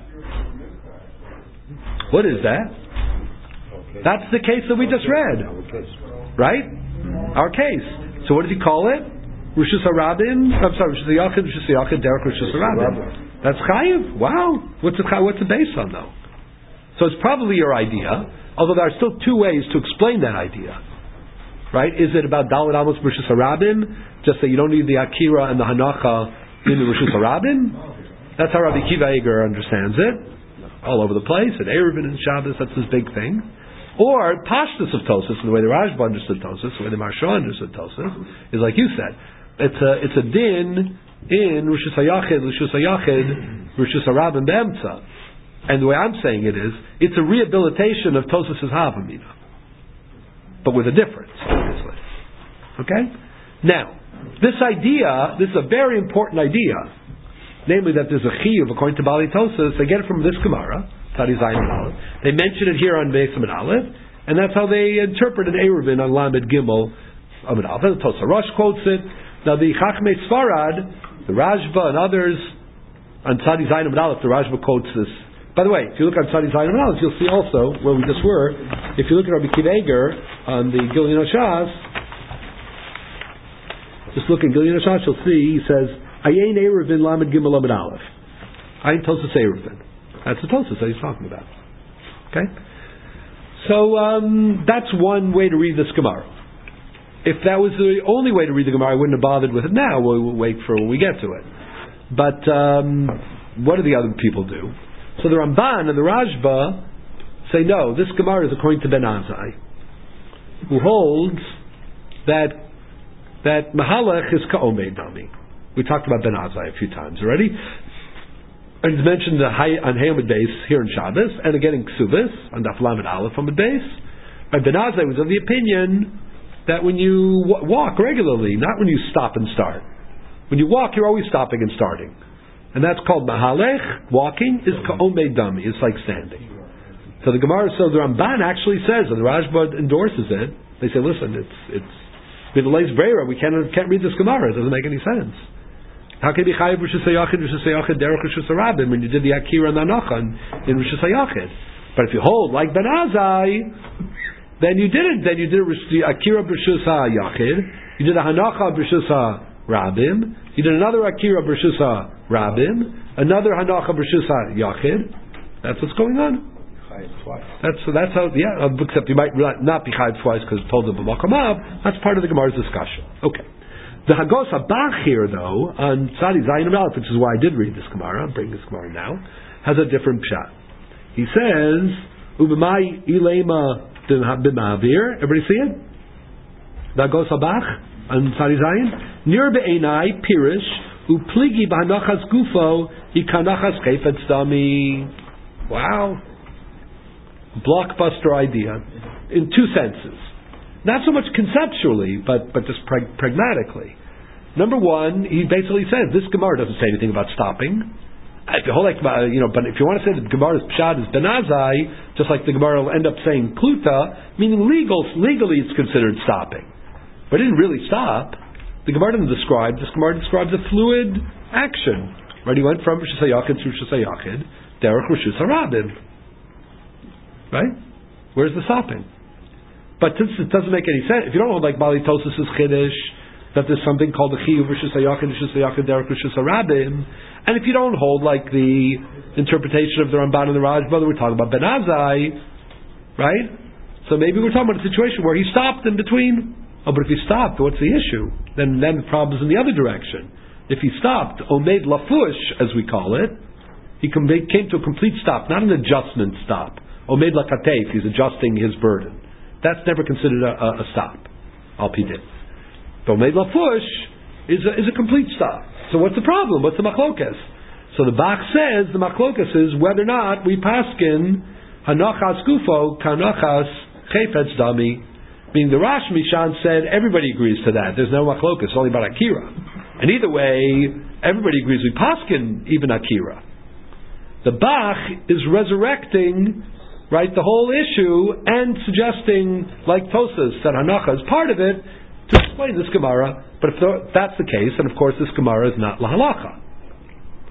What is that? That's the case that we just read, right? Our case. So what does he call it? Rishus Harabim. I'm sorry, Rishus Hayachid, Rishus Hayachid, Derech Rishus Harabim. That's chayiv. Wow. What's it? What's it based on though? So it's probably your idea. Although there are still two ways to explain that idea, right? Is it about Dalet Amos Rishus Harabim? Just that you don't need the Akira and the Hanacha in the Rishus Harabim? That's how Rabbi Kiva Eger understands it. All over the place, at Eruvin and Shabbos, that's his big thing. Or Pashtus of Tosas, the way the Rashba understood Tosas, the way the Marsha understood Tosas, is like you said. It's a it's a din in Rishus Hayachid, Rishus Hayachid, Rishus Harabim Be'emtza. And the way I'm saying it is, it's a rehabilitation of Tosas' Havamina. But with a difference, obviously. Okay? Now, this idea, this is a very important idea, namely that there's a chiyuv according to Bali Tosas. They get it from this Gemara, Tzadi Zayin and Aleph. They mention it here on Beis Amid Aleph, and that's how they interpret an Eruvin on Lamed Gimel Amid Aleph. Tosas Rosh quotes it. Now the Chachmei Sfarad, the Rashba and others on Tzadi Zayin Amid Aleph, the Rashba quotes this. By the way, if you look on Tzadi Zayin Amid Aleph, you'll see also where we just were. If you look at Rabbi Kiva Eger on the Gilyon Hashas, just look at Gilyon Hashas, you'll see he says Ayin Eruvin Lamed Gimel Amid Aleph. Ayin Tosas Eruvin. That's the Tosas that he's talking about. Okay? So, um, that's one way to read this Gemara. If that was the only way to read the Gemara, I wouldn't have bothered with it now. We'll, we'll wait for when we get to it. But, um, what do the other people do? So the Ramban and the Rashba say, no, this Gemara is according to Ben Azai, who holds that, that Mahalach is Ka'omei Dami. We talked about Ben Azai a few times already. And it's mentioned on Hayamid Beis here in Shabbos, and again in Ksubis, on Daf Lamed Aleph on the Beis. But Ben Azai was of the opinion that when you w- walk regularly, not when you stop and start. When you walk, you're always stopping and starting. And that's called Mahalech. Walking is Ka'omei Dami. It's like standing. So the Gemara, so the Ramban actually says, and the Rashba endorses it, they say, listen, it's, it's, with the Leis Breira, we can't, can't read this Gemara. It doesn't make any sense. How can you be chayiv Rishus Hayachid, Rishus Hayachid, Derech Rishus Harabim when you did the Akira and the Hanacha in Rishus Hayachid? But if you hold like Ben Azai, then you did it. Then you did the Akira Rishus Hayachid, you did a Hanacha Rishus Harabim, you did another Akira Rishus Harabim, another Hanacha Rishus Hayachid. That's what's going on. Twice. That's so. That's how. Yeah. Except you might not be chayiv twice because it's told the b'makom ab. That's part of the Gemara's discussion. Okay. The Hagos Habach here, though, on Tzadi Zayin Amid Aleph, which is why I did read this Gemara, I'm bringing this Gemara now, has a different pshat. He says, Ubemai ilema b'ma'avir. Everybody see it? The Hagos Habach on Tzadi Zayin? Nir be'enai pirish upligi b'hanachas gufo ikanachas chayfetz dami. Wow. Blockbuster idea. In two senses. Not so much conceptually, but, but just prag- pragmatically. Number one, he basically says, this Gemara doesn't say anything about stopping. If you hold like, uh, you know, but if you want to say that Gemara's pshat is Ben Azai, just like the Gemara will end up saying kluta, meaning legal, legally it's considered stopping. But it didn't really stop. The Gemara doesn't describe, this Gemara describes a fluid action. Right, he went from Rishus Hayachid to Rishus Hayachid, Derech Rishus Harabim. Right? Where's the stopping? But since it doesn't make any sense, if you don't hold like Bali Tosas' Chiddush, that there's something called the Chiyuv Rishus Hayachid, Rishus Hayachid, Derech Rishus Harabim, and if you don't hold like the interpretation of the Ramban and the Rashba, we're talking about Ben Azai, right? So maybe we're talking about a situation where he stopped in between. Oh, but if he stopped, what's the issue? Then then the problem is in the other direction. If he stopped, Omed Lafush, as we call it, he came to a complete stop, not an adjustment stop. Omed Lakatef, he's adjusting his burden. That's never considered a, a, a stop. Al Pidin. But Omed Lafush is a, is a complete stop. So what's the problem? What's the machlokas? So the Bach says the machlokas is whether or not we paskin hanachas gufo kanachas chayfetz dami. Meaning the Rosh Mishan said everybody agrees to that. There's no machlokas, only about Akira. And either way, everybody agrees we paskin even Akira. The Bach is resurrecting, right, the whole issue and suggesting, like Tosas, that Hanacha is part of it to explain this Gemara. But if that's the case, then of course this Gemara is not lahalacha.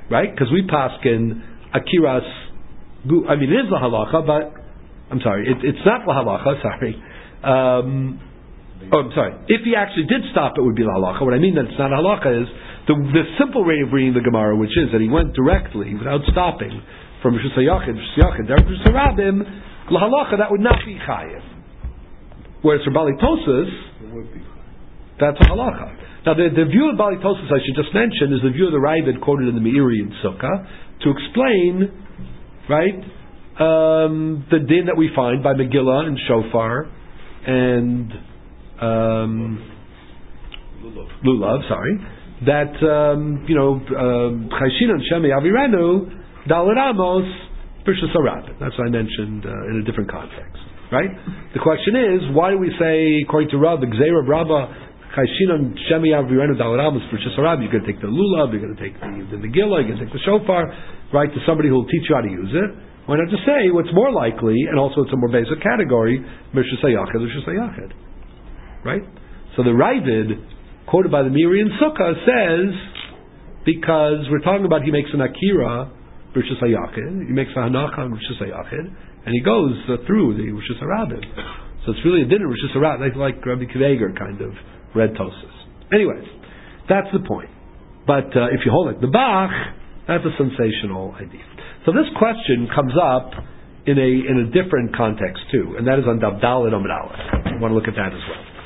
right? Because we paskin akiras. I mean, it is la halacha, but I'm sorry, it, it's not la halacha. Sorry. Um, oh, I'm sorry. If he actually did stop, it would be la halacha. What I mean that it's not halacha is the, the simple way of reading the Gemara, which is that he went directly without stopping from Rishus HaYachid, Rishus HaYachid, down to Rishus HaRabim, la halacha, that would not be chayiv. Whereas for Bali Tosas, that's a halacha. Now the, the view of Bali Tosas I should just mention is the view of the Ravid quoted in the Meiri in Sukkah to explain, right, um, the din that we find by Megillah and Shofar and um, Lulav. Lulav, sorry, that um, you know Chayshinan Shemi Avirenu Dalet Amos Rishus HaRabim. That's what I mentioned uh, in a different context. Right? The question is, why do we say, according to Rav, the Gzeira of Rabbah, Chayshinan Shemi Avirenu Dalet Amos Rishus HaRabim? You're going to take the Lulav, you're going to take the, the Megillah, you're going to take the Shofar, right, to somebody who will teach you how to use it. Why not just say what's more likely, and also it's a more basic category, Rishus HaYachid, Rishus HaYachid. Right? So the Ravid, quoted by the Meiri in Sukkah, says, because we're talking about he makes an Akira, Rishus HaYachid, he makes a Hanacha, Rishus HaYachid, and he goes uh, through the Rishus HaRabim. So it's really a dinner Rishus HaRabim, like, like Rabbi Kiveger kind of read Tosas. Anyways, that's the point. But uh, if you hold like the Bach, that's a sensational idea. So this question comes up in a in a different context too, and that is on Daf Daled Amud Aleph. I want to look at that as well.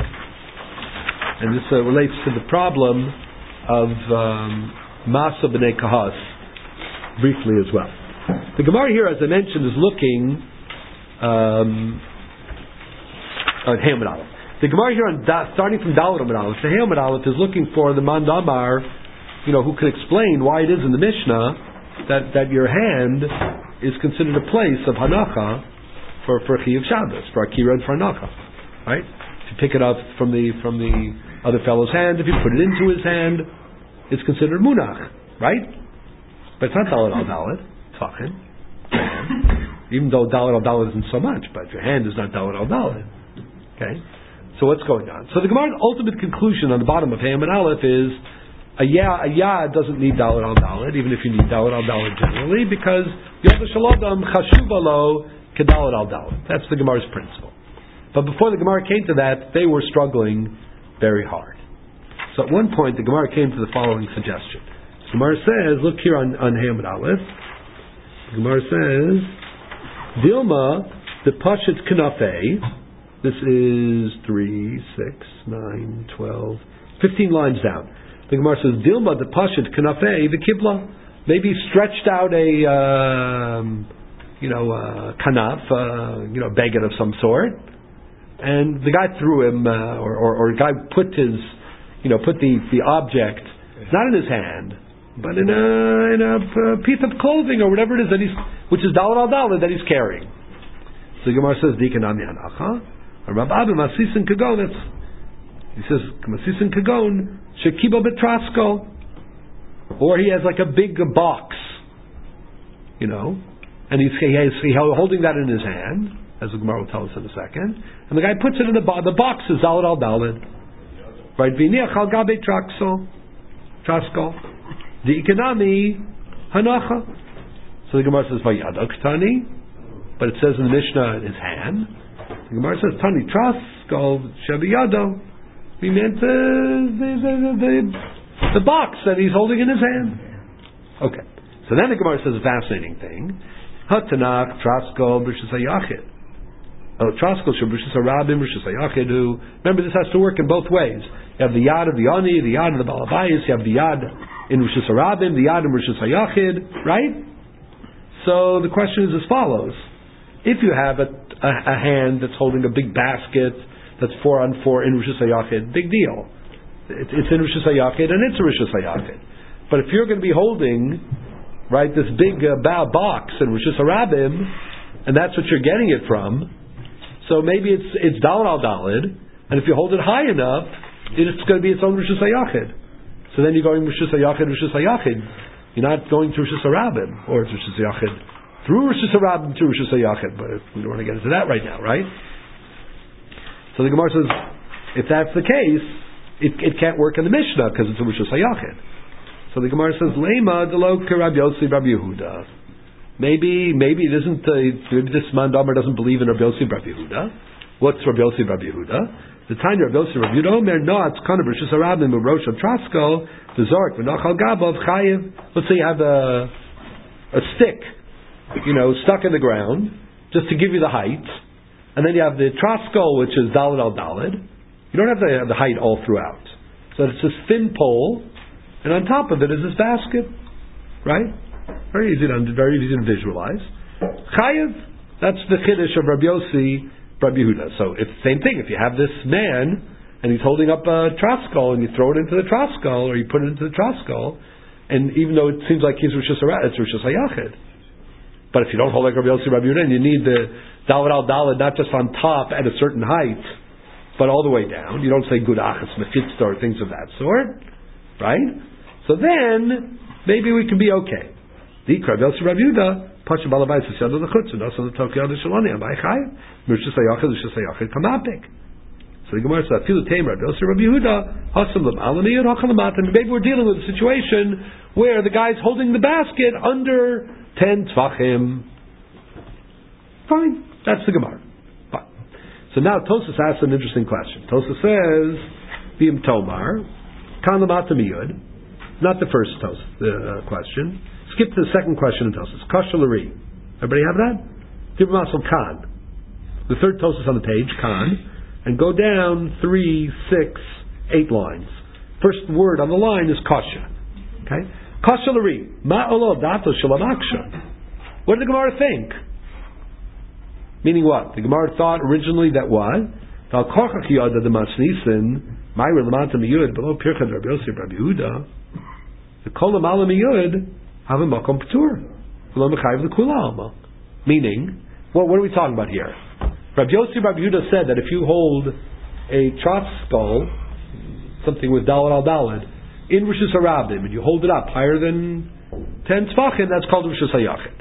And this uh, relates to the problem of um, Masa B'nei Kahas briefly as well. The Gemara here, as I mentioned, is looking um, on Hey Amud Aleph. The Gemara here, on da, starting from Daled Amud Aleph, the Hey Amud Aleph is looking for the Man Damar, you know, who can explain why it is in the Mishnah that, that your hand is considered a place of Hanacha for for Chiyuv Shabbos, for Akira and for Hanacha, right? If you pick it up from the from the other fellow's hand, if you put it into his hand, it's considered Munach, right? But it's not Dalet al Dalet, Tachin. Even though Dalet al Dalet isn't so much, but your hand is not Dalet al Dalet. Okay? So what's going on? So the Gemara's ultimate conclusion on the bottom of Hey Amud Aleph is A yad, a yad doesn't need dalet al dalet, even if you need dalet al dalet generally, because yad shalodam chashuva lo kedalet al dalet. That's the Gemara's principle. But before the Gemara came to that, they were struggling very hard. So at one point, the Gemara came to the following suggestion. The Gemara says, look here on on Hey Amud Aleph. The Gemara says, Dilma the pashet knafe. This is three, six, nine, twelve, fifteen lines down. The Gemara says, Dilma the Pashit Kanafei the Kibla. Maybe stretched out a, um, you know, uh, kanaf, uh, you know, baguette of some sort, and the guy threw him, uh, or, or, or the guy put his, you know, put the, the object, not in his hand, but in a, in a uh, piece of clothing or whatever it is that he's, which is dalet al dalet that he's carrying. So the Gemara says, Dikanam Yanacha, Rabbi Abba Masisin Kagon. He says, Masisin Kagon. Shekiba betrasko, or he has like a big box, you know, and he's he has, he holding that in his hand, as the Gemara will tell us in a second, and the guy puts it in the box. The box is dalet al dalet, right? V'niach al gabe traxo, trasko, the ikanami hanacha. So the Gemara says vayadok tani, but it says in the Mishnah in his hand. The Gemara says tani trasko shabiyado. He meant uh, the, the, the, the box that he's holding in his hand. Okay. So then the Gemara says a fascinating thing. Hatanach trasko b'rishus hayachid. Oh, trasko b'rishus harabim b'rishus hayachid. Who remember this has to work in both ways. You have the yad of the ani, the yad of the balabayis. You have the yad in rishus harabim, the yad in rishus hayachid. Right. So the question is as follows: if you have a, a, a hand that's holding a big basket that's four on four in Rishus HaYachid, big deal. It, it's in Rishus HaYachid and it's a Rishus HaYachid. But if you're going to be holding, right, this big uh, box in Rishus HaRabim, and that's what you're getting it from, so maybe it's it's dalet al dalet, and if you hold it high enough, it's going to be its own Rishus HaYachid. So then you're going Rishus HaYachid, Rishus HaYachid. You're not going through Rishus HaRabim, or it's Rishus HaYachid through Rishus HaRabim to Rishus HaYachid, but we don't want to get into that right now, right? So the Gemara says, if that's the case, it, it can't work in the Mishnah because it's a Rishus HaYachid. So the Gemara says, Lema delo Rabbi Yossi Rabbi Yehuda. Maybe, maybe it isn't, uh, maybe this man Damar doesn't believe in Rabbi Yossi Rabbi Yehuda. What's Rabbi Yossi Rabbi Yehuda? The time Rabbi Yossi Rabbi Yehuda, Omer, no, it's kind of Rishus Harabim, Rosh Trasko, the Zork, V'nachal Gabav, Chayiv. Let's say you have a, a stick, you know, stuck in the ground, just to give you the height. And then you have the Trasko, which is Daled al Daled. You don't have the, the height all throughout. So it's this thin pole, and on top of it is this basket, right? Very easy to very easy to visualize. Chayiv, that's the chiddush of Rabbi Yossi, Rabbi Yehuda. So it's the same thing. If you have this man and he's holding up a traskol and you throw it into the traskol or you put it into the traskol, and even though it seems like he's Rishus Harabim, it's Rishus Hayachid. But if you don't hold like Rabbi Yossi, Rabbi Yehuda, and you need the Daled al Daled not just on top at a certain height, but all the way down. You don't say Gudachas Mefitzta or things of that sort, right? So then maybe we can be okay. The Rabbi Yossi Rabbi Yehuda, Pasha Balabais is Yad L'Chutz, and also the Tokyo Yad Shalani, and by Chayim, Rishus Hayachid, Rishus Hayachid Kamapik. So the Gemara says, Filu Taim Rabbi Yossi Rabbi Yehuda, Hasam Lam Alani and Hachal Lamatan. Maybe we're dealing with a situation where the guy's holding the basket under ten Tvachim. Fine, that's the Gemara. Fine. So now Tosas asks an interesting question. Tosas says, V'im Tomar, Kan Lamata Miyud. Not the first Tos, the uh, question. Skip to the second question in Tosas. Kasha Lari. Everybody have that? Dibra Kan. The third Tosas on the page, Kan. And go down three, six, eight lines. First word on the line is Kasha. Okay? Kasha Lari. Ma'olo dato shalamaksha. What did the Gemara think? Meaning what? The Gemara thought originally that what? Val korchach yada the masnisin, ma'ir lamata miyud, below pirchad Rabbi Yossi Rabbi Yehuda, the kol lamala miyud, have a makom p'tur. Below mechayiv the kula alma. Meaning, well, what are we talking about here? Rabbi Yossi Rabbi Yehuda said that if you hold a trot skull, something with daled al daled, in Rishus Harabim, and you hold it up higher than ten tzvachim, that's called Rishus Hayachid.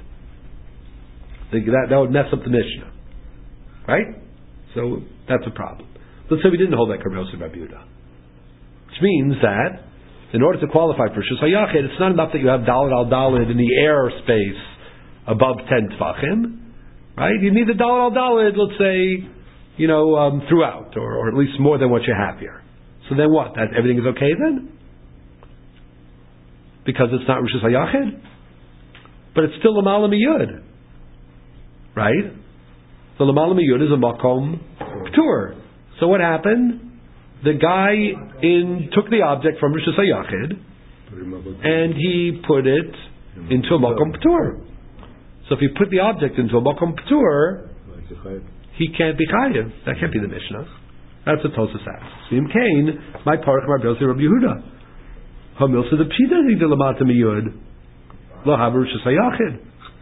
That, that would mess up the Mishnah. Right? So, that's a problem. Let's say we didn't hold that Rabbi Yossi Rabbi Yehuda. Which means that, in order to qualify for Rishus Hayachid, it's not enough that you have daled al daled in the air space above ten tzvachim. Right? You need the daled al daled, let's say, you know, um, throughout, or, or at least more than what you have here. So then what? That everything is okay then? Because it's not Rishus Hayachid? But it's still Lamala Miyud. Right? So Lamala Miyud is a Makom P'tur. So what happened? The guy in took the object from Rishus Hayachid and he put it into a Makom P'tur. So if you put the object into a Makom P'tur, he can't be Chayiv. That can't be the Mishnah. That's what Tosas asks. Sim Kain, my Parach Rabbi Yossi Rabbi Yehuda. Hamilsa the Pshita Nida Lamata Miyud. Lo Haber Rishus Hayachid.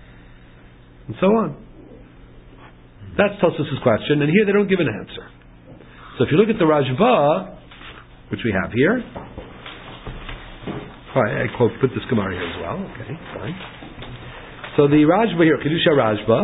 And so on. That's Tosas' question, and here they don't give an answer. So if you look at the Rajva, which we have here, all right, I quote, put this Gemara here as well. Okay, fine. So the Rajva here, Kedusha Rajva,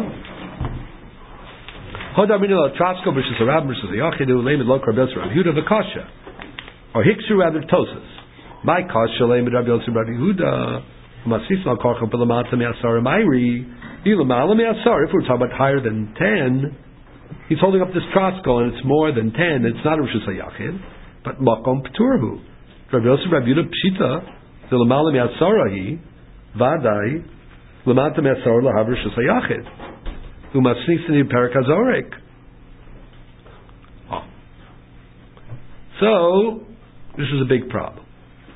Hoda Minila Trasko versus Arab versus Yachidu, Lamed Lok Rabbi Yossi Rabbi Yehuda, Vakasha, or Hikshu rather Tosas. My Kasha Lamed Rabbi Yossi Rabbi Yehuda, Masisma Korcha Belamata Me'asar Mairi. If we're talking about higher than ten, he's holding up this trasko and it's more than ten. It's not a Rishus Hayachid, but Makom P'turhu. Rabbi Yossi Rabbi Yehuda Pshita, the Lamala Me'asarahi, Vadai, Lamata Me'asar Lahav Rishus Hayachid, Umasnisini Perak HaZorek. Oh. So, this is a big problem.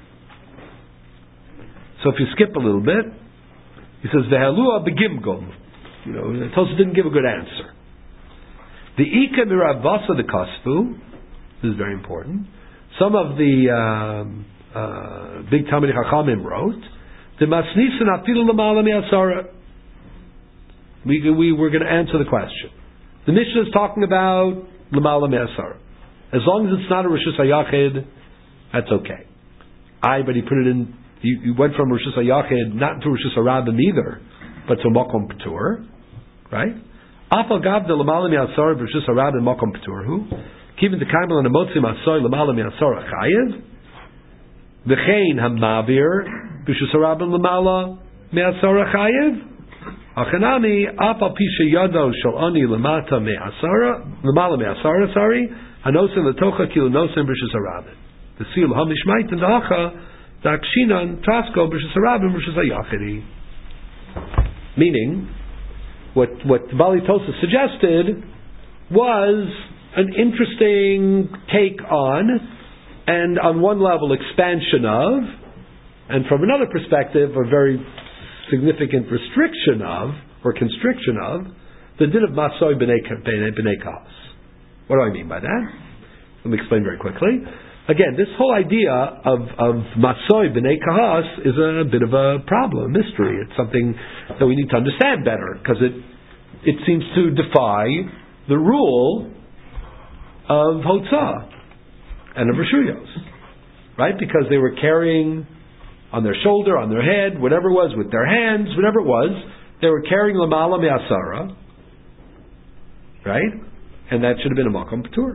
So if you skip a little bit, he says, Ve'halua begimgum. You know, Tosas didn't give a good answer. The Ika Miravasa the Kaspu, this is very important. Some of the um, uh, big Talmidei Chachamim wrote, the Masnisin Afilu Lamala Me'asara. We, we were going to answer the question. The Mishnah is talking about Lamala Me'asara. As long as it's not a Rishus Hayachid, that's okay. I, but he put it in. You, you went from Rishus Hayachid not to Rishus Harabim either, but to Makom P'tur, right? Afal Gav de Lamala Me'asar Rishus Harabim Makom P'tur who keeping the Kaimel and the Motzim Asoy Lamala Me'asar Chayiv V'chein Hamavir Rishus Harabim Lamala Me'asara Chayiv. Achanami Apal Pisha Yado Shalani Lamata Me'asara Lamala Me'asara. Sorry, Hanosim Latocha Kilu Nosim Rishus Harabim. The seal Hamishmait and the Hacha Dakshinan Trasko Rishus Harabim Rishus Hayachidi. Meaning, what what Bali Tosa suggested was an interesting take on, and on one level expansion of, and from another perspective a very significant restriction of, or constriction of, the din of Masoy B'nei Kahas. What do I mean by that? Let me explain very quickly. Again, this whole idea of, of Masoy B'nei Kahas is a bit of a problem, a mystery. It's something that we need to understand better, because it, it seems to defy the rule of Hotzah and of Rishuyos, right? Because they were carrying on their shoulder, on their head, whatever it was, with their hands, whatever it was, they were carrying Lamala Me'asara, right? And that should have been a Makom P'tur.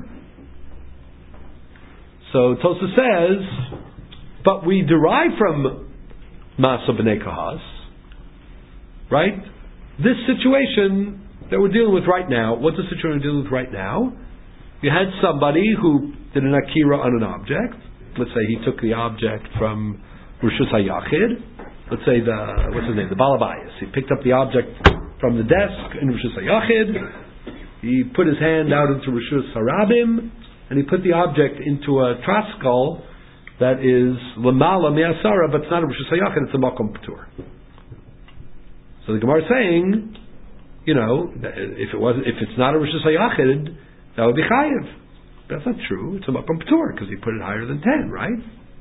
So Tosa says, but we derive from Masa B'nei Kahas, right? This situation that we're dealing with right now, what's the situation we're dealing with right now? You had somebody who did an akira on an object. Let's say he took the object from Rishus HaYachid. Let's say the, what's his name, the Balabayas. He picked up the object from the desk in Rishus HaYachid. He put his hand out into Rishus Harabim, and he put the object into a traskal that is Lamala Me'asara, but it's not a Rishus HaYachid, it's a Makom P'tur. So the Gemara is saying, you know, if it was, if it's not a Rishus HaYachid, that would be Chayiv. That's not true. It's a Makom P'tur, because he put it higher than ten, right?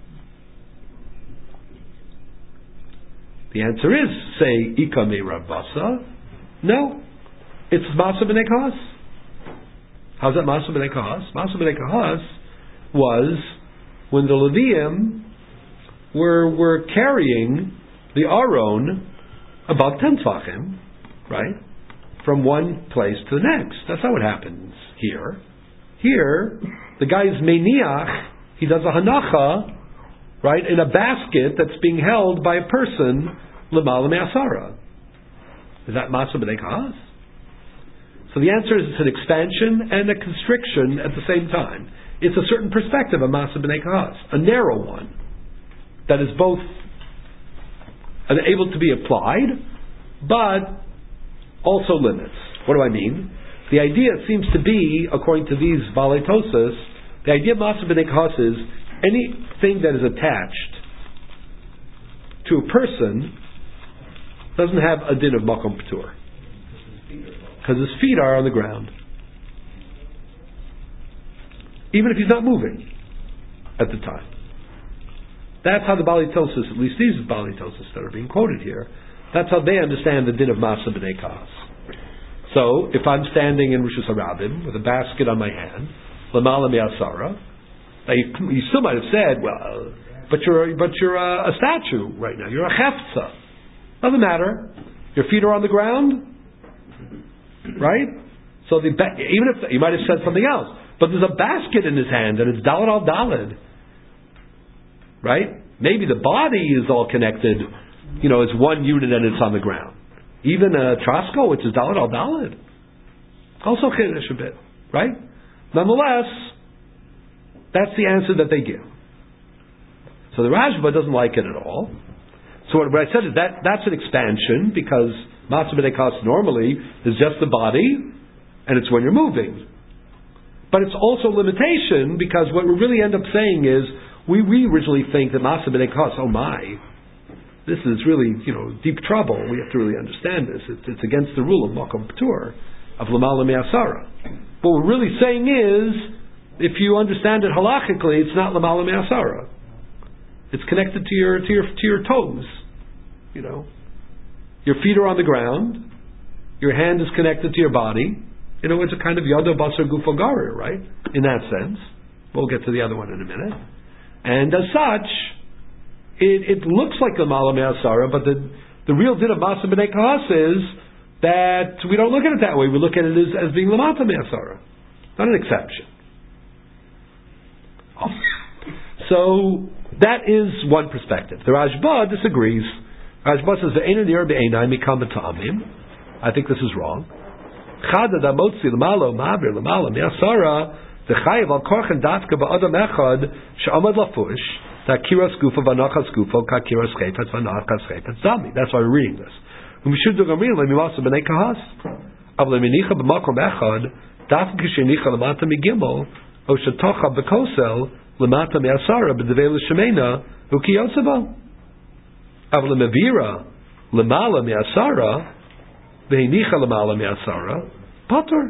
The answer is, say, Ika Me Rav Basa. No. It's Masa B'nei Kahas. How's that Masa B'nei Kahas? Masa B'nei Kahas was when the Leviim were, were carrying the Aron above ten Tvachim, right? From one place to the next. That's not what happens here. Here, the guy's Meniach, he does a Hanacha, right, in a basket that's being held by a person, L'mala Me'asara. Is that Masa B'nei Kahas? So the answer is it's an expansion and a constriction at the same time. It's a certain perspective of Masa B'nei Kahas, a narrow one, that is both able to be applied, but also limits. What do I mean? The idea seems to be, according to these Valetosis, the idea of Masa B'nei Kahas is anything that is attached to a person doesn't have a din of Makom P'tur, because his feet are on the ground, even if he's not moving at the time. That's how the Balitosis, at least these Balitosis that are being quoted here, that's how they understand the din of Masa B'nei Kahas. So, if I'm standing in Rishus Harabim with a basket on my hand, L'mala Me'asara, you, you still might have said, well, but you're but you're a, a statue right now. You're a Hefza. Doesn't matter. Your feet are on the ground, right? So the ba- even if you might have said something else, but there's a basket in his hand and it's Daled al Daled, right? Maybe the body is all connected, you know, it's one unit and it's on the ground. Even a Trasko, which is Daled al Daled, also Chiddush a bit, right? Nonetheless, that's the answer that they give. So the Rashba doesn't like it at all. So what, what I said is that that's an expansion, because Masa B'nei Kahas normally is just the body, and it's when you're moving. But it's also limitation, because what we really end up saying is, we, we originally think that Masa B'nei Kahas, oh my, this is really, you know, deep trouble. We have to really understand this. It's, it's against the rule of Makom P'tur, of L'mala Me'asara. What we're really saying is, if you understand it halachically, it's not L'mala Me'asara. It's connected to your to your to your toes. You know, your feet are on the ground. Your hand is connected to your body. You know, it's a kind of Yada Basar Gufo Garer, right? In that sense, we'll get to the other one in a minute. And as such, it, it looks like L'mala Me'asara, but the the real din of Masa B'nei Kahas is that we don't look at it that way. We look at it as, as being L'mata Me'asara, not an exception. So That is one perspective. The Rashba disagrees. Rashba says, "Ve'enu nir be'enai mikam b'ta'amim." I think this is wrong. Chada da motzi l'malo ma'avir l'malo mi'asara v'chayev al korchen dafka ba'adam echad she'amad lafush ta'kira skufa v'anacha skufa ka'kira schefetz v'anacha schefetz dami. That's why we're reading this. U'mishudu gamrin le'mimasa b'nei kahas avle minicha b'makom echad dafka k'shenicha l'mata migimel o shetocha b'kosel l'mata mi'asara b'devei l'shemena u'kiyosava avle mevira l'mala mi'asara v'henicha l'mala mi'asara patur.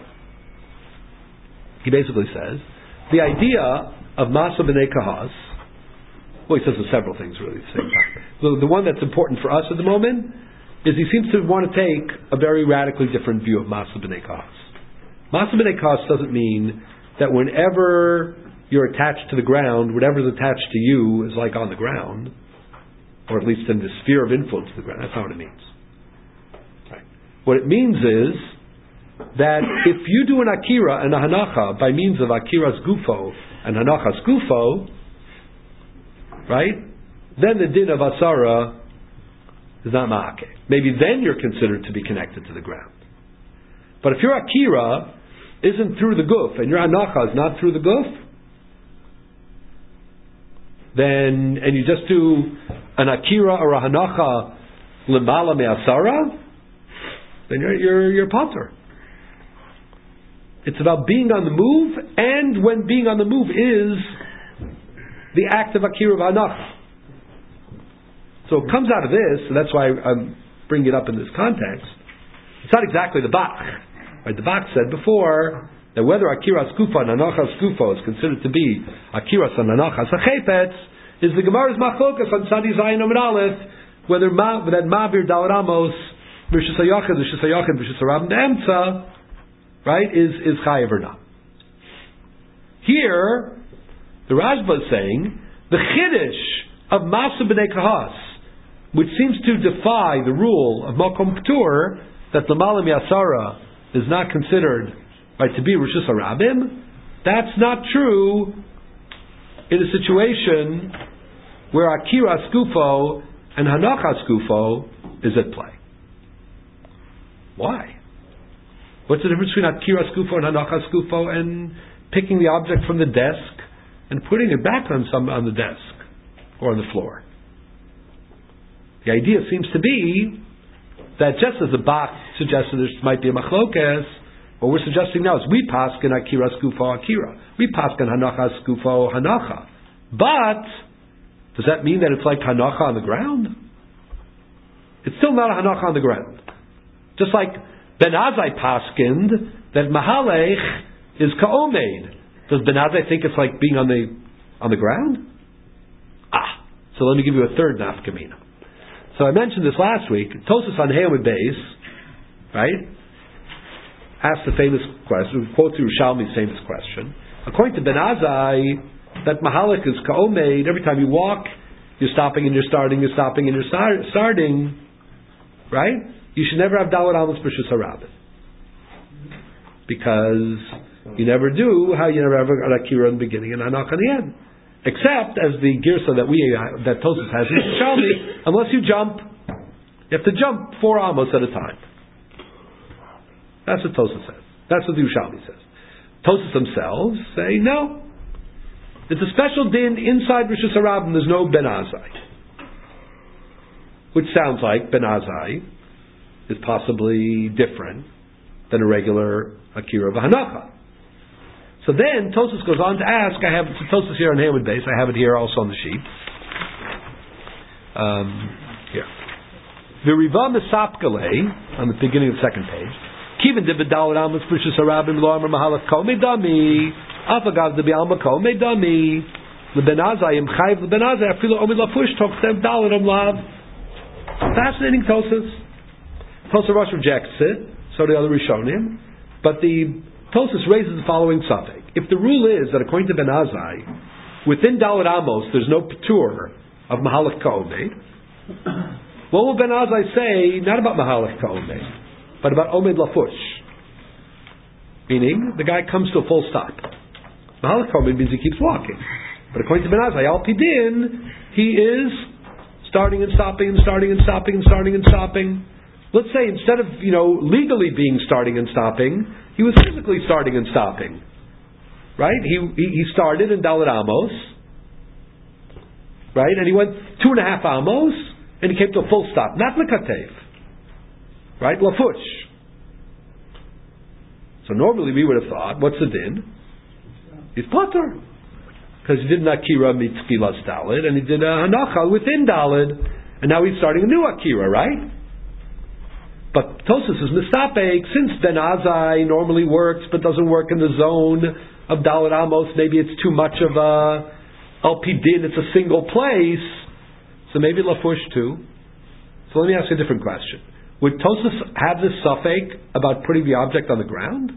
He basically says the idea of masa b'nei kahas. Well, he says there's several things really at the same time. The, the one that's important for us at the moment is he seems to want to take a very radically different view of masa b'nei kahas. Masa b'nei kahas doesn't mean that whenever you're attached to the ground, whatever's attached to you is like on the ground, or at least in the sphere of influence of the ground. That's not what it means. Right. What it means is that if you do an akira and a hanacha by means of akira's gufo and hanacha's gufo, right, then the din of asara is not ma'ake. Maybe then you're considered to be connected to the ground. But if your akira isn't through the guf and your hanacha is not through the guf, then, and you just do an akira or a hanacha limala me'asara, then you're, you're, you're patur. It's about being on the move, and when being on the move is the act of akira v'hanacha. So it comes out of this, and that's why I'm bringing it up in this context. It's not exactly the Bach. Right? The Bach said before that whether akira skufa and hanacha skufa is considered to be akira and hanacha sachepetz is the Gemara's machlokas on Tzadi Zayin Amud Aleph, whether ma, that ma'avir dal ramos b'shus hayachid b'shus hayachid b'shus harabim be'emtza, right, is, is chayev or not. Here, the Rashba is saying, the chiddush of Masa B'nei Kahas, which seems to defy the rule of Makom P'tur, that the Malam Yasara is not considered, right, to be Rishus HaRabim, that's not true in a situation where Akira Skufo and Hanacha Skufo is at play. Why? What's the difference between Akira Skufo and Hanacha Skufo and picking the object from the desk and putting it back on some on the desk or on the floor? The idea seems to be that just as the Bach suggested there might be a machlokes, what we're suggesting now is we paskin Akira Skufo Akira. We paskin Hanacha Skufo Hanacha. But does that mean that it's like Hanacha on the ground? It's still not a Hanacha on the ground. Just like Ben Azai paskind that Mahalech is Ka'omeid. Does Ben Azai think it's like being on the on the ground? Ah, so let me give you a third nafkamina. So I mentioned this last week. Tosas on Hayomid Beis, right, asked the famous question, we quote through Shalmi's famous question. According to Ben Azai, that Mahalech is Ka'omeid. Every time you walk, you're stopping and you're starting, you're stopping and you're star- starting, right? You should never have Dalet Amos B'Shus HaRabim. Because you never do how you never have an Akira in the beginning and Hanach in the end. Except, as the Girsa that we, uh, that Tosas has in Shalmi, unless you jump, you have to jump four Amos at a time. That's what Tosas says. That's what the Yerushalmi says. Tosas themselves say, no. It's a special din inside Rishus HaRabim, there's no Ben Azai. Which sounds like Ben Azai is possibly different than a regular Akira V'Hanacha. So then Tosas goes on to ask, I have Tosas here on Hayomid Beis, I have it here also on the sheet. Um, here. V'riva Mesapkale, on the beginning of the second page, Kivin de B'Dalet Amos B'Rishus HaRabim Lo Amar Mahalach Kol Meidami Afagav de B'Alma Kol Meidami L'Ben Azai Im Chayv L'Ben Azai Afilo Omid Lafush Tok Sev Dalet Om Lav. Fascinating Tosas. Tosas Rosh rejects it, so do the other Rishonim, but the Tosas raises the following suffix. If the rule is that according to Ben Azai, within Dalet Amos there's no P'tur of Mahalach Ka'omed, what will Ben Azai say, not about Mahalach Ka'omed, but about Omed Lafush? Meaning, the guy comes to a full stop. Mahalach Ka'omed means he keeps walking. But according to Ben Azai, Al Pidin, he is starting and stopping and starting and stopping and starting and stopping. Let's say instead of, you know, legally being starting and stopping, he was physically starting and stopping. Right? He he, he started in Dalet Amos, right? And he went two and a half Amos, and he came to a full stop. Not Lekatev. Right? Lafush. So normally we would have thought, what's the din? He's Potter. Because he did an Akira mitzkilas Dalid, and he did a Hanacha within Dalid, and now he's starting a new Akira, right? But Tosfos is mistapek, since Ben Azai normally works, but doesn't work in the zone of Daled Amos, maybe it's too much of a Al Pidin, it's a single place, so maybe Lafush too. So let me ask you a different question. Would Tosfos have this suffix about putting the object on the ground?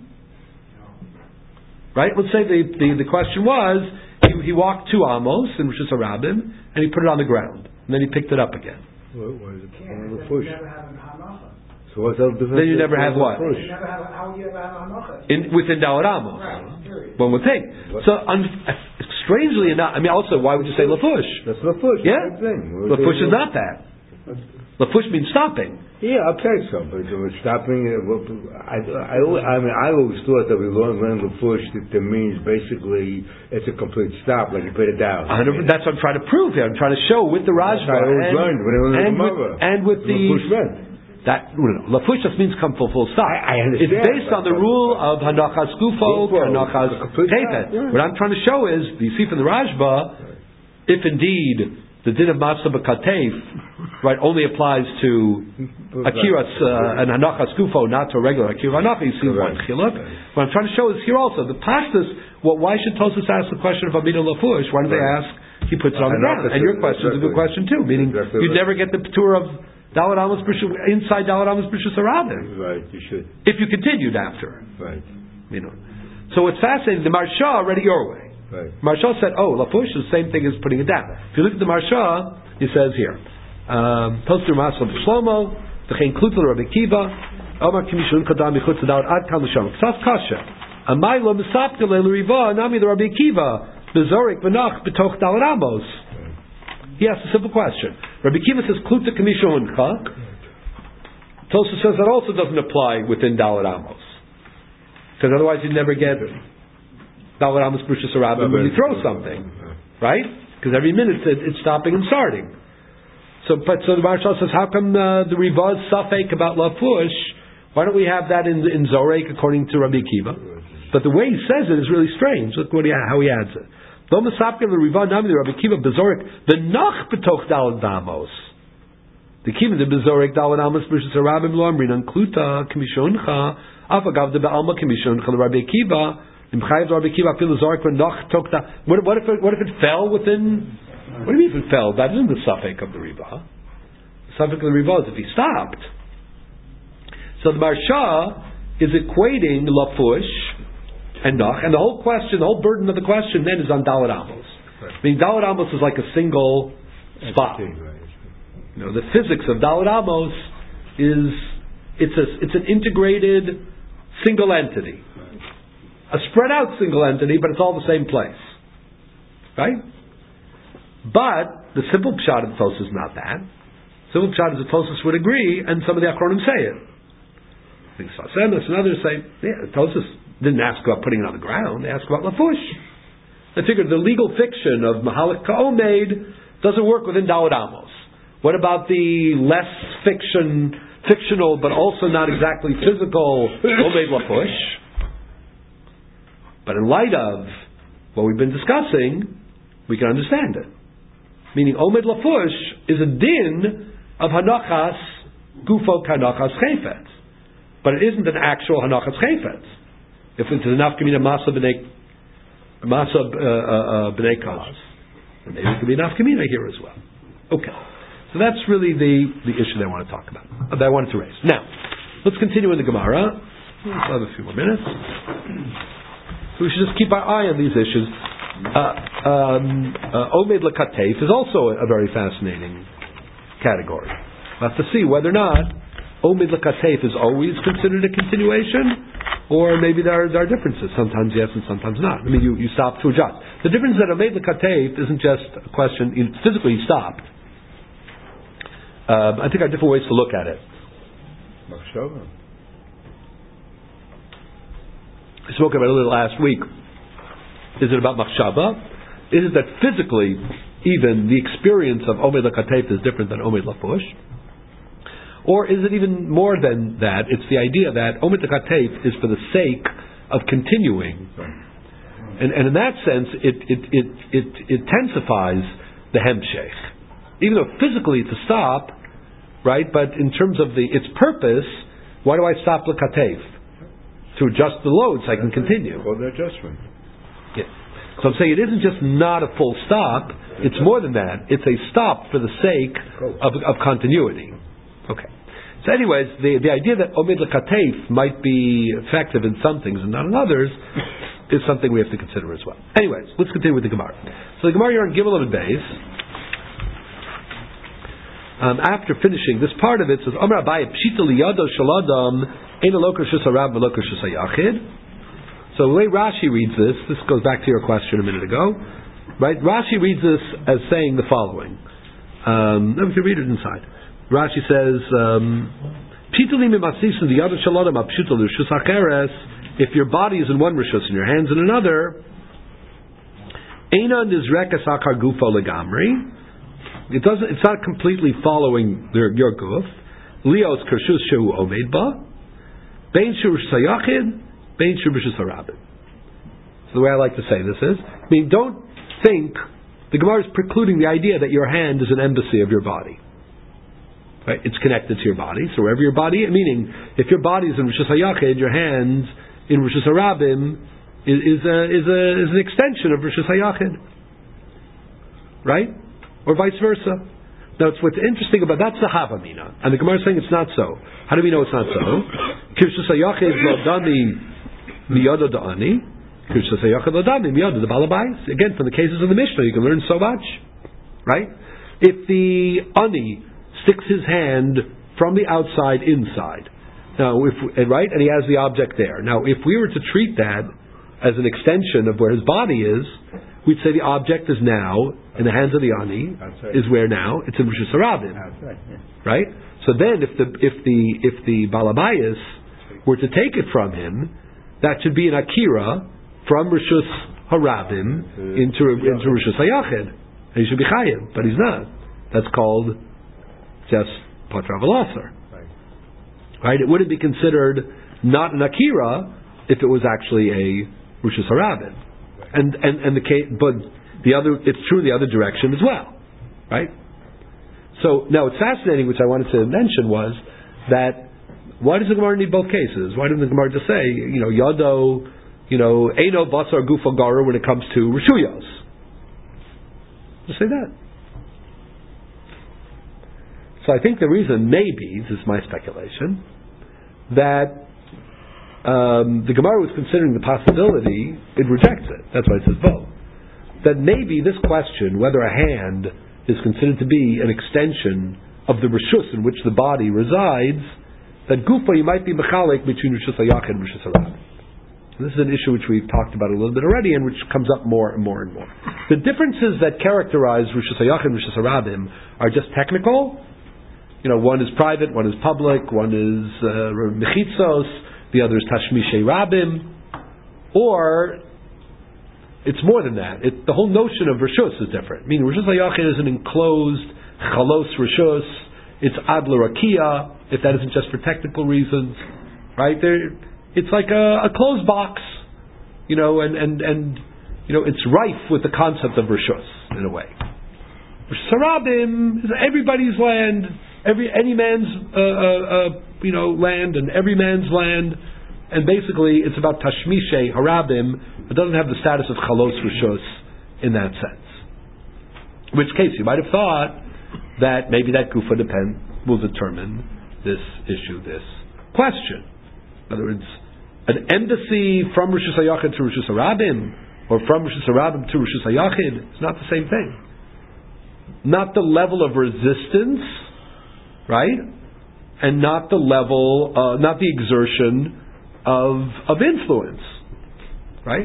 Right? Let's say the, the, the question was, he, he walked two Amos, in which is a rabbin, and he put it on the ground, and then he picked it up again. Why, why is it on the You push? never have an hanacha. So what's the difference? Then you never have what? You never have, how would you ever have a hanacha? In, within Daled Amos. Right, period. One would think. So, un, strangely enough, I mean, also, why would you say Lafush? That's Lafush. Yeah? Same thing. Lafush is not that. Lafush means stopping. Yeah, okay, so, but uh, stopping, uh, well, I, I, I mean, I always thought that we learned Lafush, that, that means basically it's a complete stop, like you put it down. one hundred percent That's what I'm trying to prove here. I'm trying to show with the Rajva. That's what I always and, learned when I learned and, the with, Gemara. and with the... Lafush meant. That, no, no, Lafush just means come full, full stop. I, I understand. It's based on the rule of Hanachas Gufo, Hanachas Chayfet. What I'm trying to show is, you see from the Rajba, if indeed the din of Matzah B'Katef, right, only applies to Akiras uh, and Hanachas Gufo, not to a regular Akira Hanacha, you see one chiluk. What I'm trying to show is here also, the Pashtus, well, why should Tosfos ask the question of Amida Lafush? Why do they ask, he puts it on the ground? And your question is a good question too, meaning you'd never get the tour of Daled Amos B'Rishus, inside Daled Amos B'Rishus Harabim. Right, you should. If you continued after. Right. You know. So it's fascinating, the Marsha read it your way. Right. Marsha said, oh, Lafush is the same thing as putting it down. If you look at the Marsha, he says here, Tosfos Masal B'Shlomo, V'chein Klutel Rabbi Kiva, Omar Kimishun Kadam Yichutz Adar Ad Kal L'Sham, Ksas Kasha, Amaylo M'Sapke Le'Riva, Nami the Rabbi Kiva, B'Zorik B'Nach B'Toch Daled Amos. He asks a simple question. Rabbi Kiva says, Kluta Kamisha Uncha. Tosfos says that also doesn't apply within Daled Amos. Because otherwise you'd never get Daled Amos B'Rishus Harabim when you throw something. Right? Because every minute it, it's stopping and starting. So but so the Maharshal says, how come uh, the Rivaz Safek about Lafush, why don't we have that in, in Zorek according to Rabbi Kiva? But the way he says it is really strange. Look what he, how he adds it. The Rabbi Kiva Bezorik, the Nach betoch Daled Amos. The Kiva the Bezorik Daled Amos B'Rishus Harabim Lo Amrin Ankluta Kimishoncha Afagav the Be'alma Kimishoncha the Rabbi Kiva Imchayev Rabbi Kiva Afil Zorik when Nach Tokta. What what if it, what if it fell within? What do you mean if it fell? That isn't the suffix of the Riva. The suffix of the Riva is if he stopped. So the Marsha is equating Lafush and Nach, and the whole question, the whole burden of the question then is on Daled Amos. Right. I mean, Daled Amos is like a single spot. Right. You know, the physics of Daled Amos is it's a it's an integrated single entity, a spread out single entity, but it's all the same place, right? But the simple pshat of Tosfos is not that. Simple pshat is that Tosfos would agree, and some of the Achronim say it. I think Sasemis and others say, yeah, Tosfos didn't ask about putting it on the ground. They asked about Lafush. They figured the legal fiction of Mahalik Ka'omed doesn't work within Daled Amos. What about the less fiction, fictional, but also not exactly physical Omed Lafush? But in light of what we've been discussing, we can understand it. Meaning Omed Lafush is a din of Hanachas Gufo Hanachas Chayfetz. But it isn't an actual Hanachas Chayfetz. If it's enough to mean a Masa B'nei Masa B'nei Kaz, maybe it could be enough Kamina here as well. Okay. So that's really the, the issue that I want to talk about, that I wanted to raise. Now, let's continue in the Gemara. Let's have a few more minutes. So we should just keep our eye on these issues. Uh, um, uh, Omed L'Katef is also a, a very fascinating category. We'll have to see whether or not Omed L'Katef is always considered a continuation, or maybe there are, there are differences. Sometimes yes and sometimes not. I mean, you, you stop to adjust. The difference is that Omed L'Kateif isn't just a question, you physically stopped. Um, I think there are different ways to look at it. Machshava. I spoke about it a little last week. Is it about Machshava? Is it that physically, even the experience of Omed L'Kateif is different than Omed L'Fush? Or is it even more than that? It's the idea that Omed L'Kateif is for the sake of continuing. And, and in that sense, it, it, it, it, it intensifies the Hemshech. Even though physically it's a stop, right? But in terms of the its purpose, why do I stop L'Kateif? To adjust the load so I can continue. For the adjustment. Yeah. So I'm saying it isn't just not a full stop, it's more than that. It's a stop for the sake of, of continuity. Okay. So anyways, the, the idea that Omed L'Kateif might be effective in some things and not in others is something we have to consider as well. Anyways, let's continue with the Gemara. So the Gemara here on Gimel and Beis, um, after finishing this part of it, says, Omer Abaye, Pshita liyado shaladam, ein aloker shus harab v'aloker shus hayachid. So the way Rashi reads this, this goes back to your question a minute ago, right? Rashi reads this as saying the following. Um, let me read it inside. Rashi says, Pshita li mimasisen liyado shaladam, pshita l'shus hacheres. If your body is in one rishus and your hands in another, Eina nizrekas akar gufo legamri. It doesn't. It's not completely following your, your guf. Leos kershus shehu omed ba. Bein shu rishus hayachid. Bein shu rishus harabim. So the way I like to say this is, I mean, don't think the Gemara is precluding the idea that your hand is an embassy of your body. Right? It's connected to your body. So wherever your body, meaning if your body is in rishus hayachid, your hands in Rishus Harabim is, is, a, is, a, is an extension of Rishus Hayachid. Right? Or vice versa. Now, it's what's interesting about that's the Havamina. And the Gemara is saying it's not so. How do we know it's not so? Rishus Hayachid lo dami miyado da'ani. Rishus Hayachid lo dami miyado da balabais. Again, from the cases of the Mishnah, you can learn so much. Right? If the ani sticks his hand from the outside inside, now, if right, and he has the object there. Now, if we were to treat that as an extension of where his body is, we'd say the object is now in the hands of the ani. Right. Is where now it's in Rishus Harabim, right, yeah. Right? So then, if the if the if the balabayas were to take it from him, that should be an akira from Rishus Harabim into into Rishus Hayachid. He should be chayim, but he's not. That's called just patra v'lasar. Right? It wouldn't be considered not an akira if it was actually a Rishus Harabim. And and and the case, but the other, it's true in the other direction as well, right? So now it's fascinating, which I wanted to mention was that why does the Gemara need both cases? Why didn't the Gemara just say, you know, yado, you know, eino basar gufo garu when it comes to rishuyos? Just say that. So I think the reason, maybe, this is my speculation, that um, the Gemara was considering the possibility, it rejects it. That's why it says both. That maybe this question, whether a hand is considered to be an extension of the rishus in which the body resides, that gufa you might be mechalik between rishus hayachid and rishus harabim. This is an issue which we've talked about a little bit already, and which comes up more and more and more. The differences that characterize rishus hayachid and rishus harabim are just technical. You know, one is private, one is public, one is uh, mechitzos, the other is tashmishei rabim, or it's more than that. It, the whole notion of rishus is different. Meaning, rishus hayachid is an enclosed chalos rishus. It's ad l'rakia, if that isn't just for technical reasons, right? There, it's like a, a closed box, you know, and, and, and you know, it's rife with the concept of rishus in a way. Rishus harabim is everybody's land. Every any man's uh, uh, uh, you know land and every man's land, and basically it's about tashmishe harabim. It doesn't have the status of chalos rishus in that sense. In which case, you might have thought that maybe that gufa depend will determine this issue, this question. In other words, an embassy from Rishus Hayachid to Rishus Harabim, or from Rishus Harabim to Rishus Hayachid, is not the same thing. Not the level of resistance, right? And not the level, uh, not the exertion of of influence, right?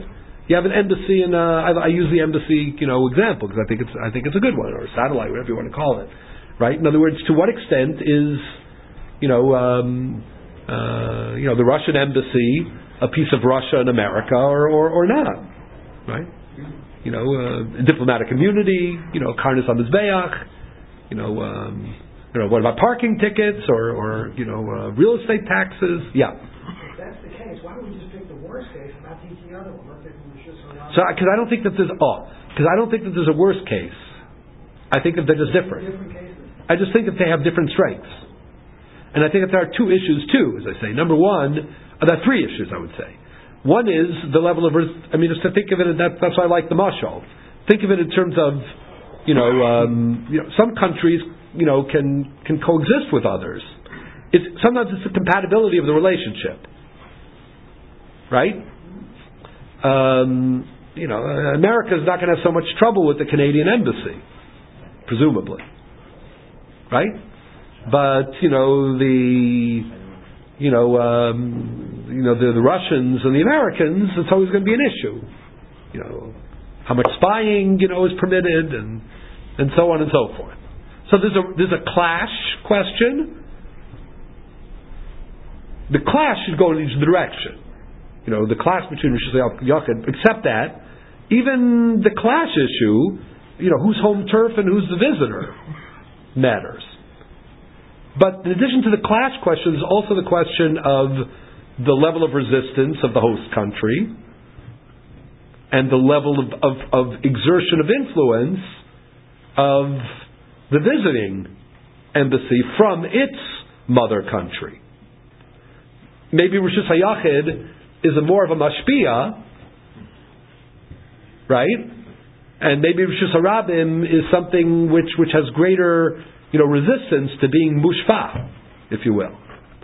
You have an embassy, and uh, I, I use the embassy, you know, example because I think it's I think it's a good one, or a satellite, whatever you want to call it, right? In other words, to what extent is, you know, um, uh, you know, the Russian embassy a piece of Russia and America, or or, or not, right? You know, uh, diplomatic immunity, you know, karnas hamizbeach, you know, um, you know, what about parking tickets or or you know, uh, real estate taxes? Yeah. If that's the case, why don't we just pick the worst case and not take the other one? Let's pick the Rishus Harabim. So, because I don't think that there's oh, because I don't think that there's a worst case. I think that they're just different. Different cases. I just think that they have different strengths, and I think that there are two issues too. As I say, number one, uh, there are three issues. I would say. One is the level of. I mean, just to think of it, that, that's why I like the mashal. Think of it in terms of, you know, um, you know, some countries, you know, can can coexist with others. It's sometimes it's the compatibility of the relationship, right? Um, you know, America is not going to have so much trouble with the Canadian embassy, presumably, right? But you know the, you know, um, you know the, the Russians and the Americans, it's always going to be an issue. You know, how much spying, you know, is permitted, and and so on and so forth. So there's a there's a clash question. The clash should go in each direction. You know, the clash between Rishus Yachid, except that, even the clash issue, you know, who's home turf and who's the visitor, matters. But in addition to the clash question, there's also the question of the level of resistance of the host country and the level of, of, of exertion of influence of the visiting embassy from its mother country. Maybe Rishus HaYachid is a more of a mashpia, right? And maybe Rishus HaRabim is something which, which has greater, you know, resistance to being mushfa, if you will.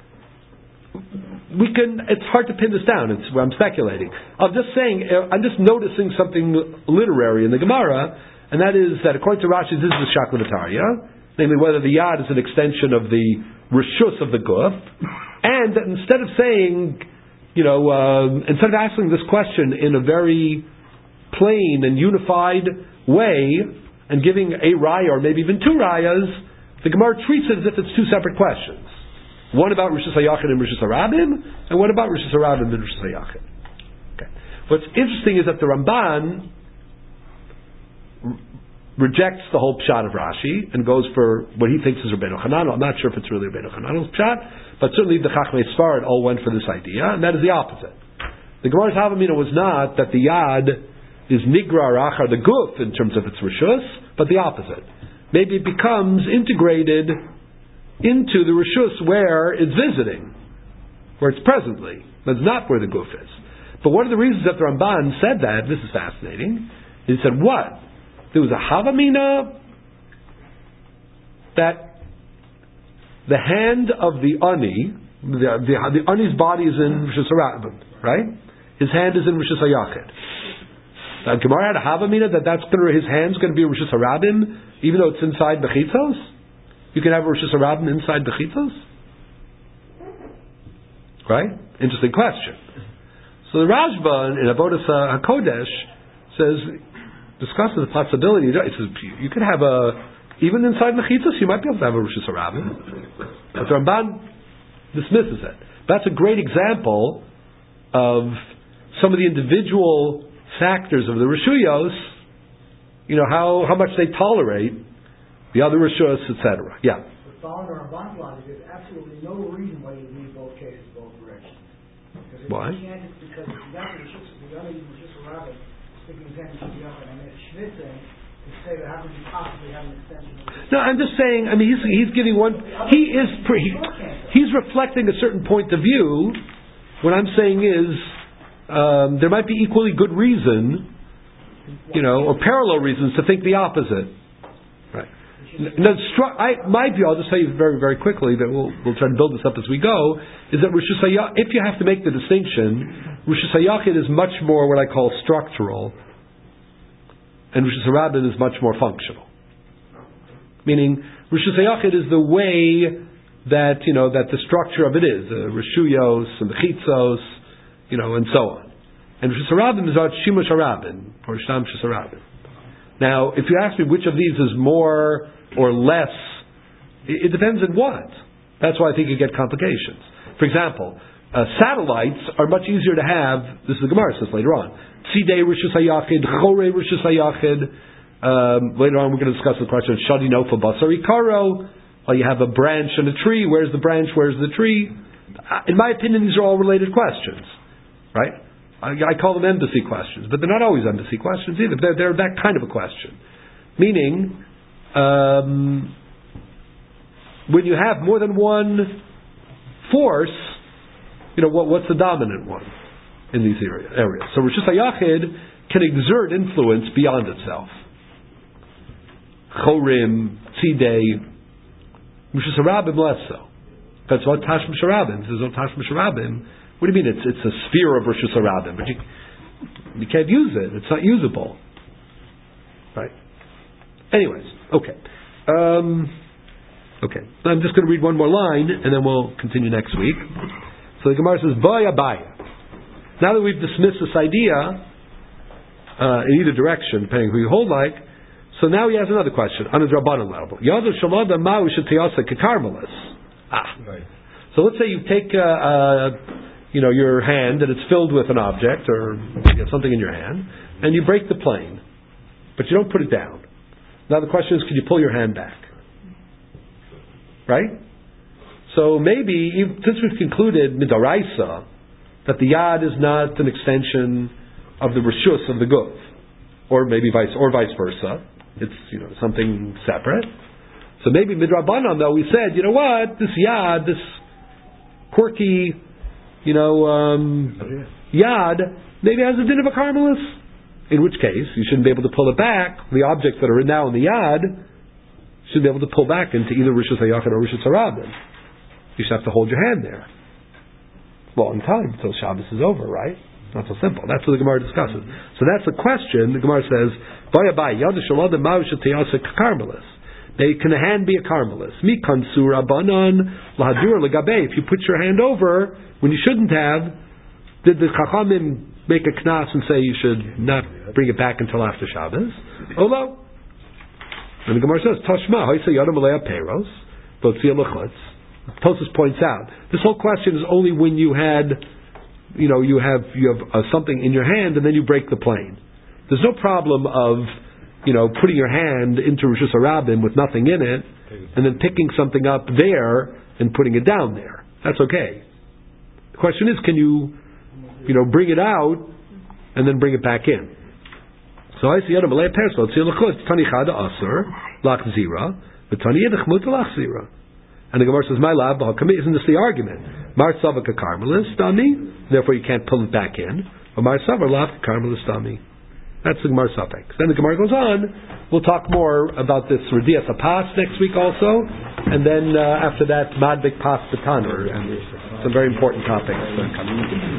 We can. It's hard to pin this down. It's I'm speculating. I'm just saying. I'm just noticing something literary in the Gemara, and that is that according to Rashi, this is the Shaklavataria, namely whether the yad is an extension of the rishus of the guf, and that instead of saying, you know, uh, instead of asking this question in a very plain and unified way and giving a raya or maybe even two rayas, the Gemara treats it as if it's two separate questions. One about Rishus HaYachid and Rishus HaRabim, and one about Rishus HaRabim and Rishus HaYachid. Okay. What's interesting is that the Ramban r- rejects the whole pshat of Rashi and goes for what he thinks is Rabbeinu Hananel. I'm not sure if it's really Rabbeinu Hananel's pshat, but certainly the Chachmei Sfarad all went for this idea, and that is the opposite. The Gemara's Havamina was not that the Yad is Nigra Rachar, the Guf, in terms of its Rishus, but the opposite. Maybe it becomes integrated into the Rishus where it's visiting, where it's presently, but it's not where the Guf is. But one of the reasons that the Ramban said that, this is fascinating, he said, what? There was a Havamina that the hand of the Ani, the, the, the Ani's body is in Rishus HaRabim, right? His hand is in Rishus HaYachid. Now, Gemara had a Havamina that that's going to, his hand's going to be Rishus HaRabim, even though it's inside Bechitzos? You can have a Rishus HaRabim inside Bechitzos? Right? Interesting question. So the Rashba in Avodas HaKodesh says, discusses the possibility, he says, you could have a, even inside Mechitzos, you might be able to have a Rishus HaRabim. But the Ramban dismisses it. That's a great example of some of the individual factors of the Rishuyos, you know, how, how much they tolerate the other Rishus, et cetera. Yeah. But following the Ramban's logic, there's absolutely no reason why you need both cases, both directions. Because if Why? you can't, it's because if you got the Rishus, if you got the Rishus HaRabim, sticking his hand in Rishus HaYachid, and it's Schnitzing, to say that how could you possibly have an extension of the No, I'm just saying, I mean, he's, he's giving one, he is, pre, he, he's reflecting a certain point of view. What I'm saying is, um, there might be equally good reason, you know, or parallel reasons to think the opposite. Right. Now, I, my view, I'll just tell you very, very quickly that we'll, we'll try to build this up as we go, is that Rishus HaYachid, if you have to make the distinction, Rishus HaYachid is much more what I call structural, and Rishus HaRabim is much more functional. Meaning, Rishus HaYachid is the way that, you know, that the structure of it is, uh, Rishuyos and the Chitzos, you know, and so on. And Rishus Harabim is about Shimush Harabim, or Shtam Rishus Harabim. Now, if you ask me which of these is more or less, it, it depends on what. That's why I think you get complications. For example, uh, satellites are much easier to have, this is the Gemara says later on, Tzidei Rishus HaYachid, Chorei Rishus HaYachid. Um, later on we're going to discuss the question of Shadi Nofa Basari Karo. Well, you have a branch and a tree. Where's the branch? Where's the tree? Uh, in my opinion, these are all related questions. Right? I, I call them embassy questions, but they're not always embassy questions either. They're, they're that kind of a question. Meaning, um, when you have more than one force, you know, what, what's the dominant one in these area, areas? So Rishus HaYachid can exert influence beyond itself. Chorim, Tzidei, Rishus Harabim less so. That's what Tashmish Harabim. There's no Tashmish Harabim. What do you mean? It's it's a sphere of Rishus Harabim, but you you can't use it. It's not usable, right? Anyways, okay, um, okay. I'm just going to read one more line, and then we'll continue next week. So the Gemara says, "Baya baya." Now that we've dismissed this idea uh, in either direction, depending who you hold like. So now he has another question on a Drabanan level. Yadu Shalada Ma'u Shetiyasa Kekarmelis. Ah. Right. So let's say you take uh, uh, you know, your hand and it's filled with an object or you have something in your hand, and you break the plane, but you don't put it down. Now the question is, can you pull your hand back? Right? So maybe, since we've concluded Midaraisa that the Yad is not an extension of the Rishus of the Guf, or maybe vice or vice versa. It's, you know, something separate. So maybe Midrabanan, though, we said, you know what, this Yad, this quirky, you know, um, Yad, maybe has a din of a Carmelis. In which case, you shouldn't be able to pull it back. The objects that are now in the Yad, you shouldn't be able to pull back into either Rishus HaYachid or Rishus Harabim. You should have to hold your hand there. Long time, until Shabbos is over, right? Not so simple. That's what the Gemara discusses. So that's the question. The Gemara says, "Baya baya yad shalada ma'usha tiyasa karmelis." Can a hand be a karmelis? Mi kansur abanan lahadur legabe. If you put your hand over when you shouldn't have, did the Chachamim make a knas and say you should not bring it back until after Shabbos? Olo. And the Gemara says, "Tashma ha'isa yadam alei peros v'tzia lechutz." Tosfos points out this whole question is only when you had, you know, you have you have uh, something in your hand and then you break the plane. There's no problem of, you know, putting your hand into Rishus Harabim with nothing in it and then picking something up there and putting it down there. That's okay. The question is, can you, you know, bring it out and then bring it back in? So I see Adam Alei Persel Tzilachut Tani Chada Asur Lach Zira, but Tani Yedach Muta Lach Zira. And the Gemara says, "My lab, isn't this the argument? Mar Savak Karmelis Dami, therefore you can't pull it back in. Or Mar Savar Lach Karmelis Dami." That's the Gemara Safek. Then the Gemara goes on. We'll talk more about this Redias Apas next week also, and then uh, after that Madbik Pas Bataner, and some very important topics.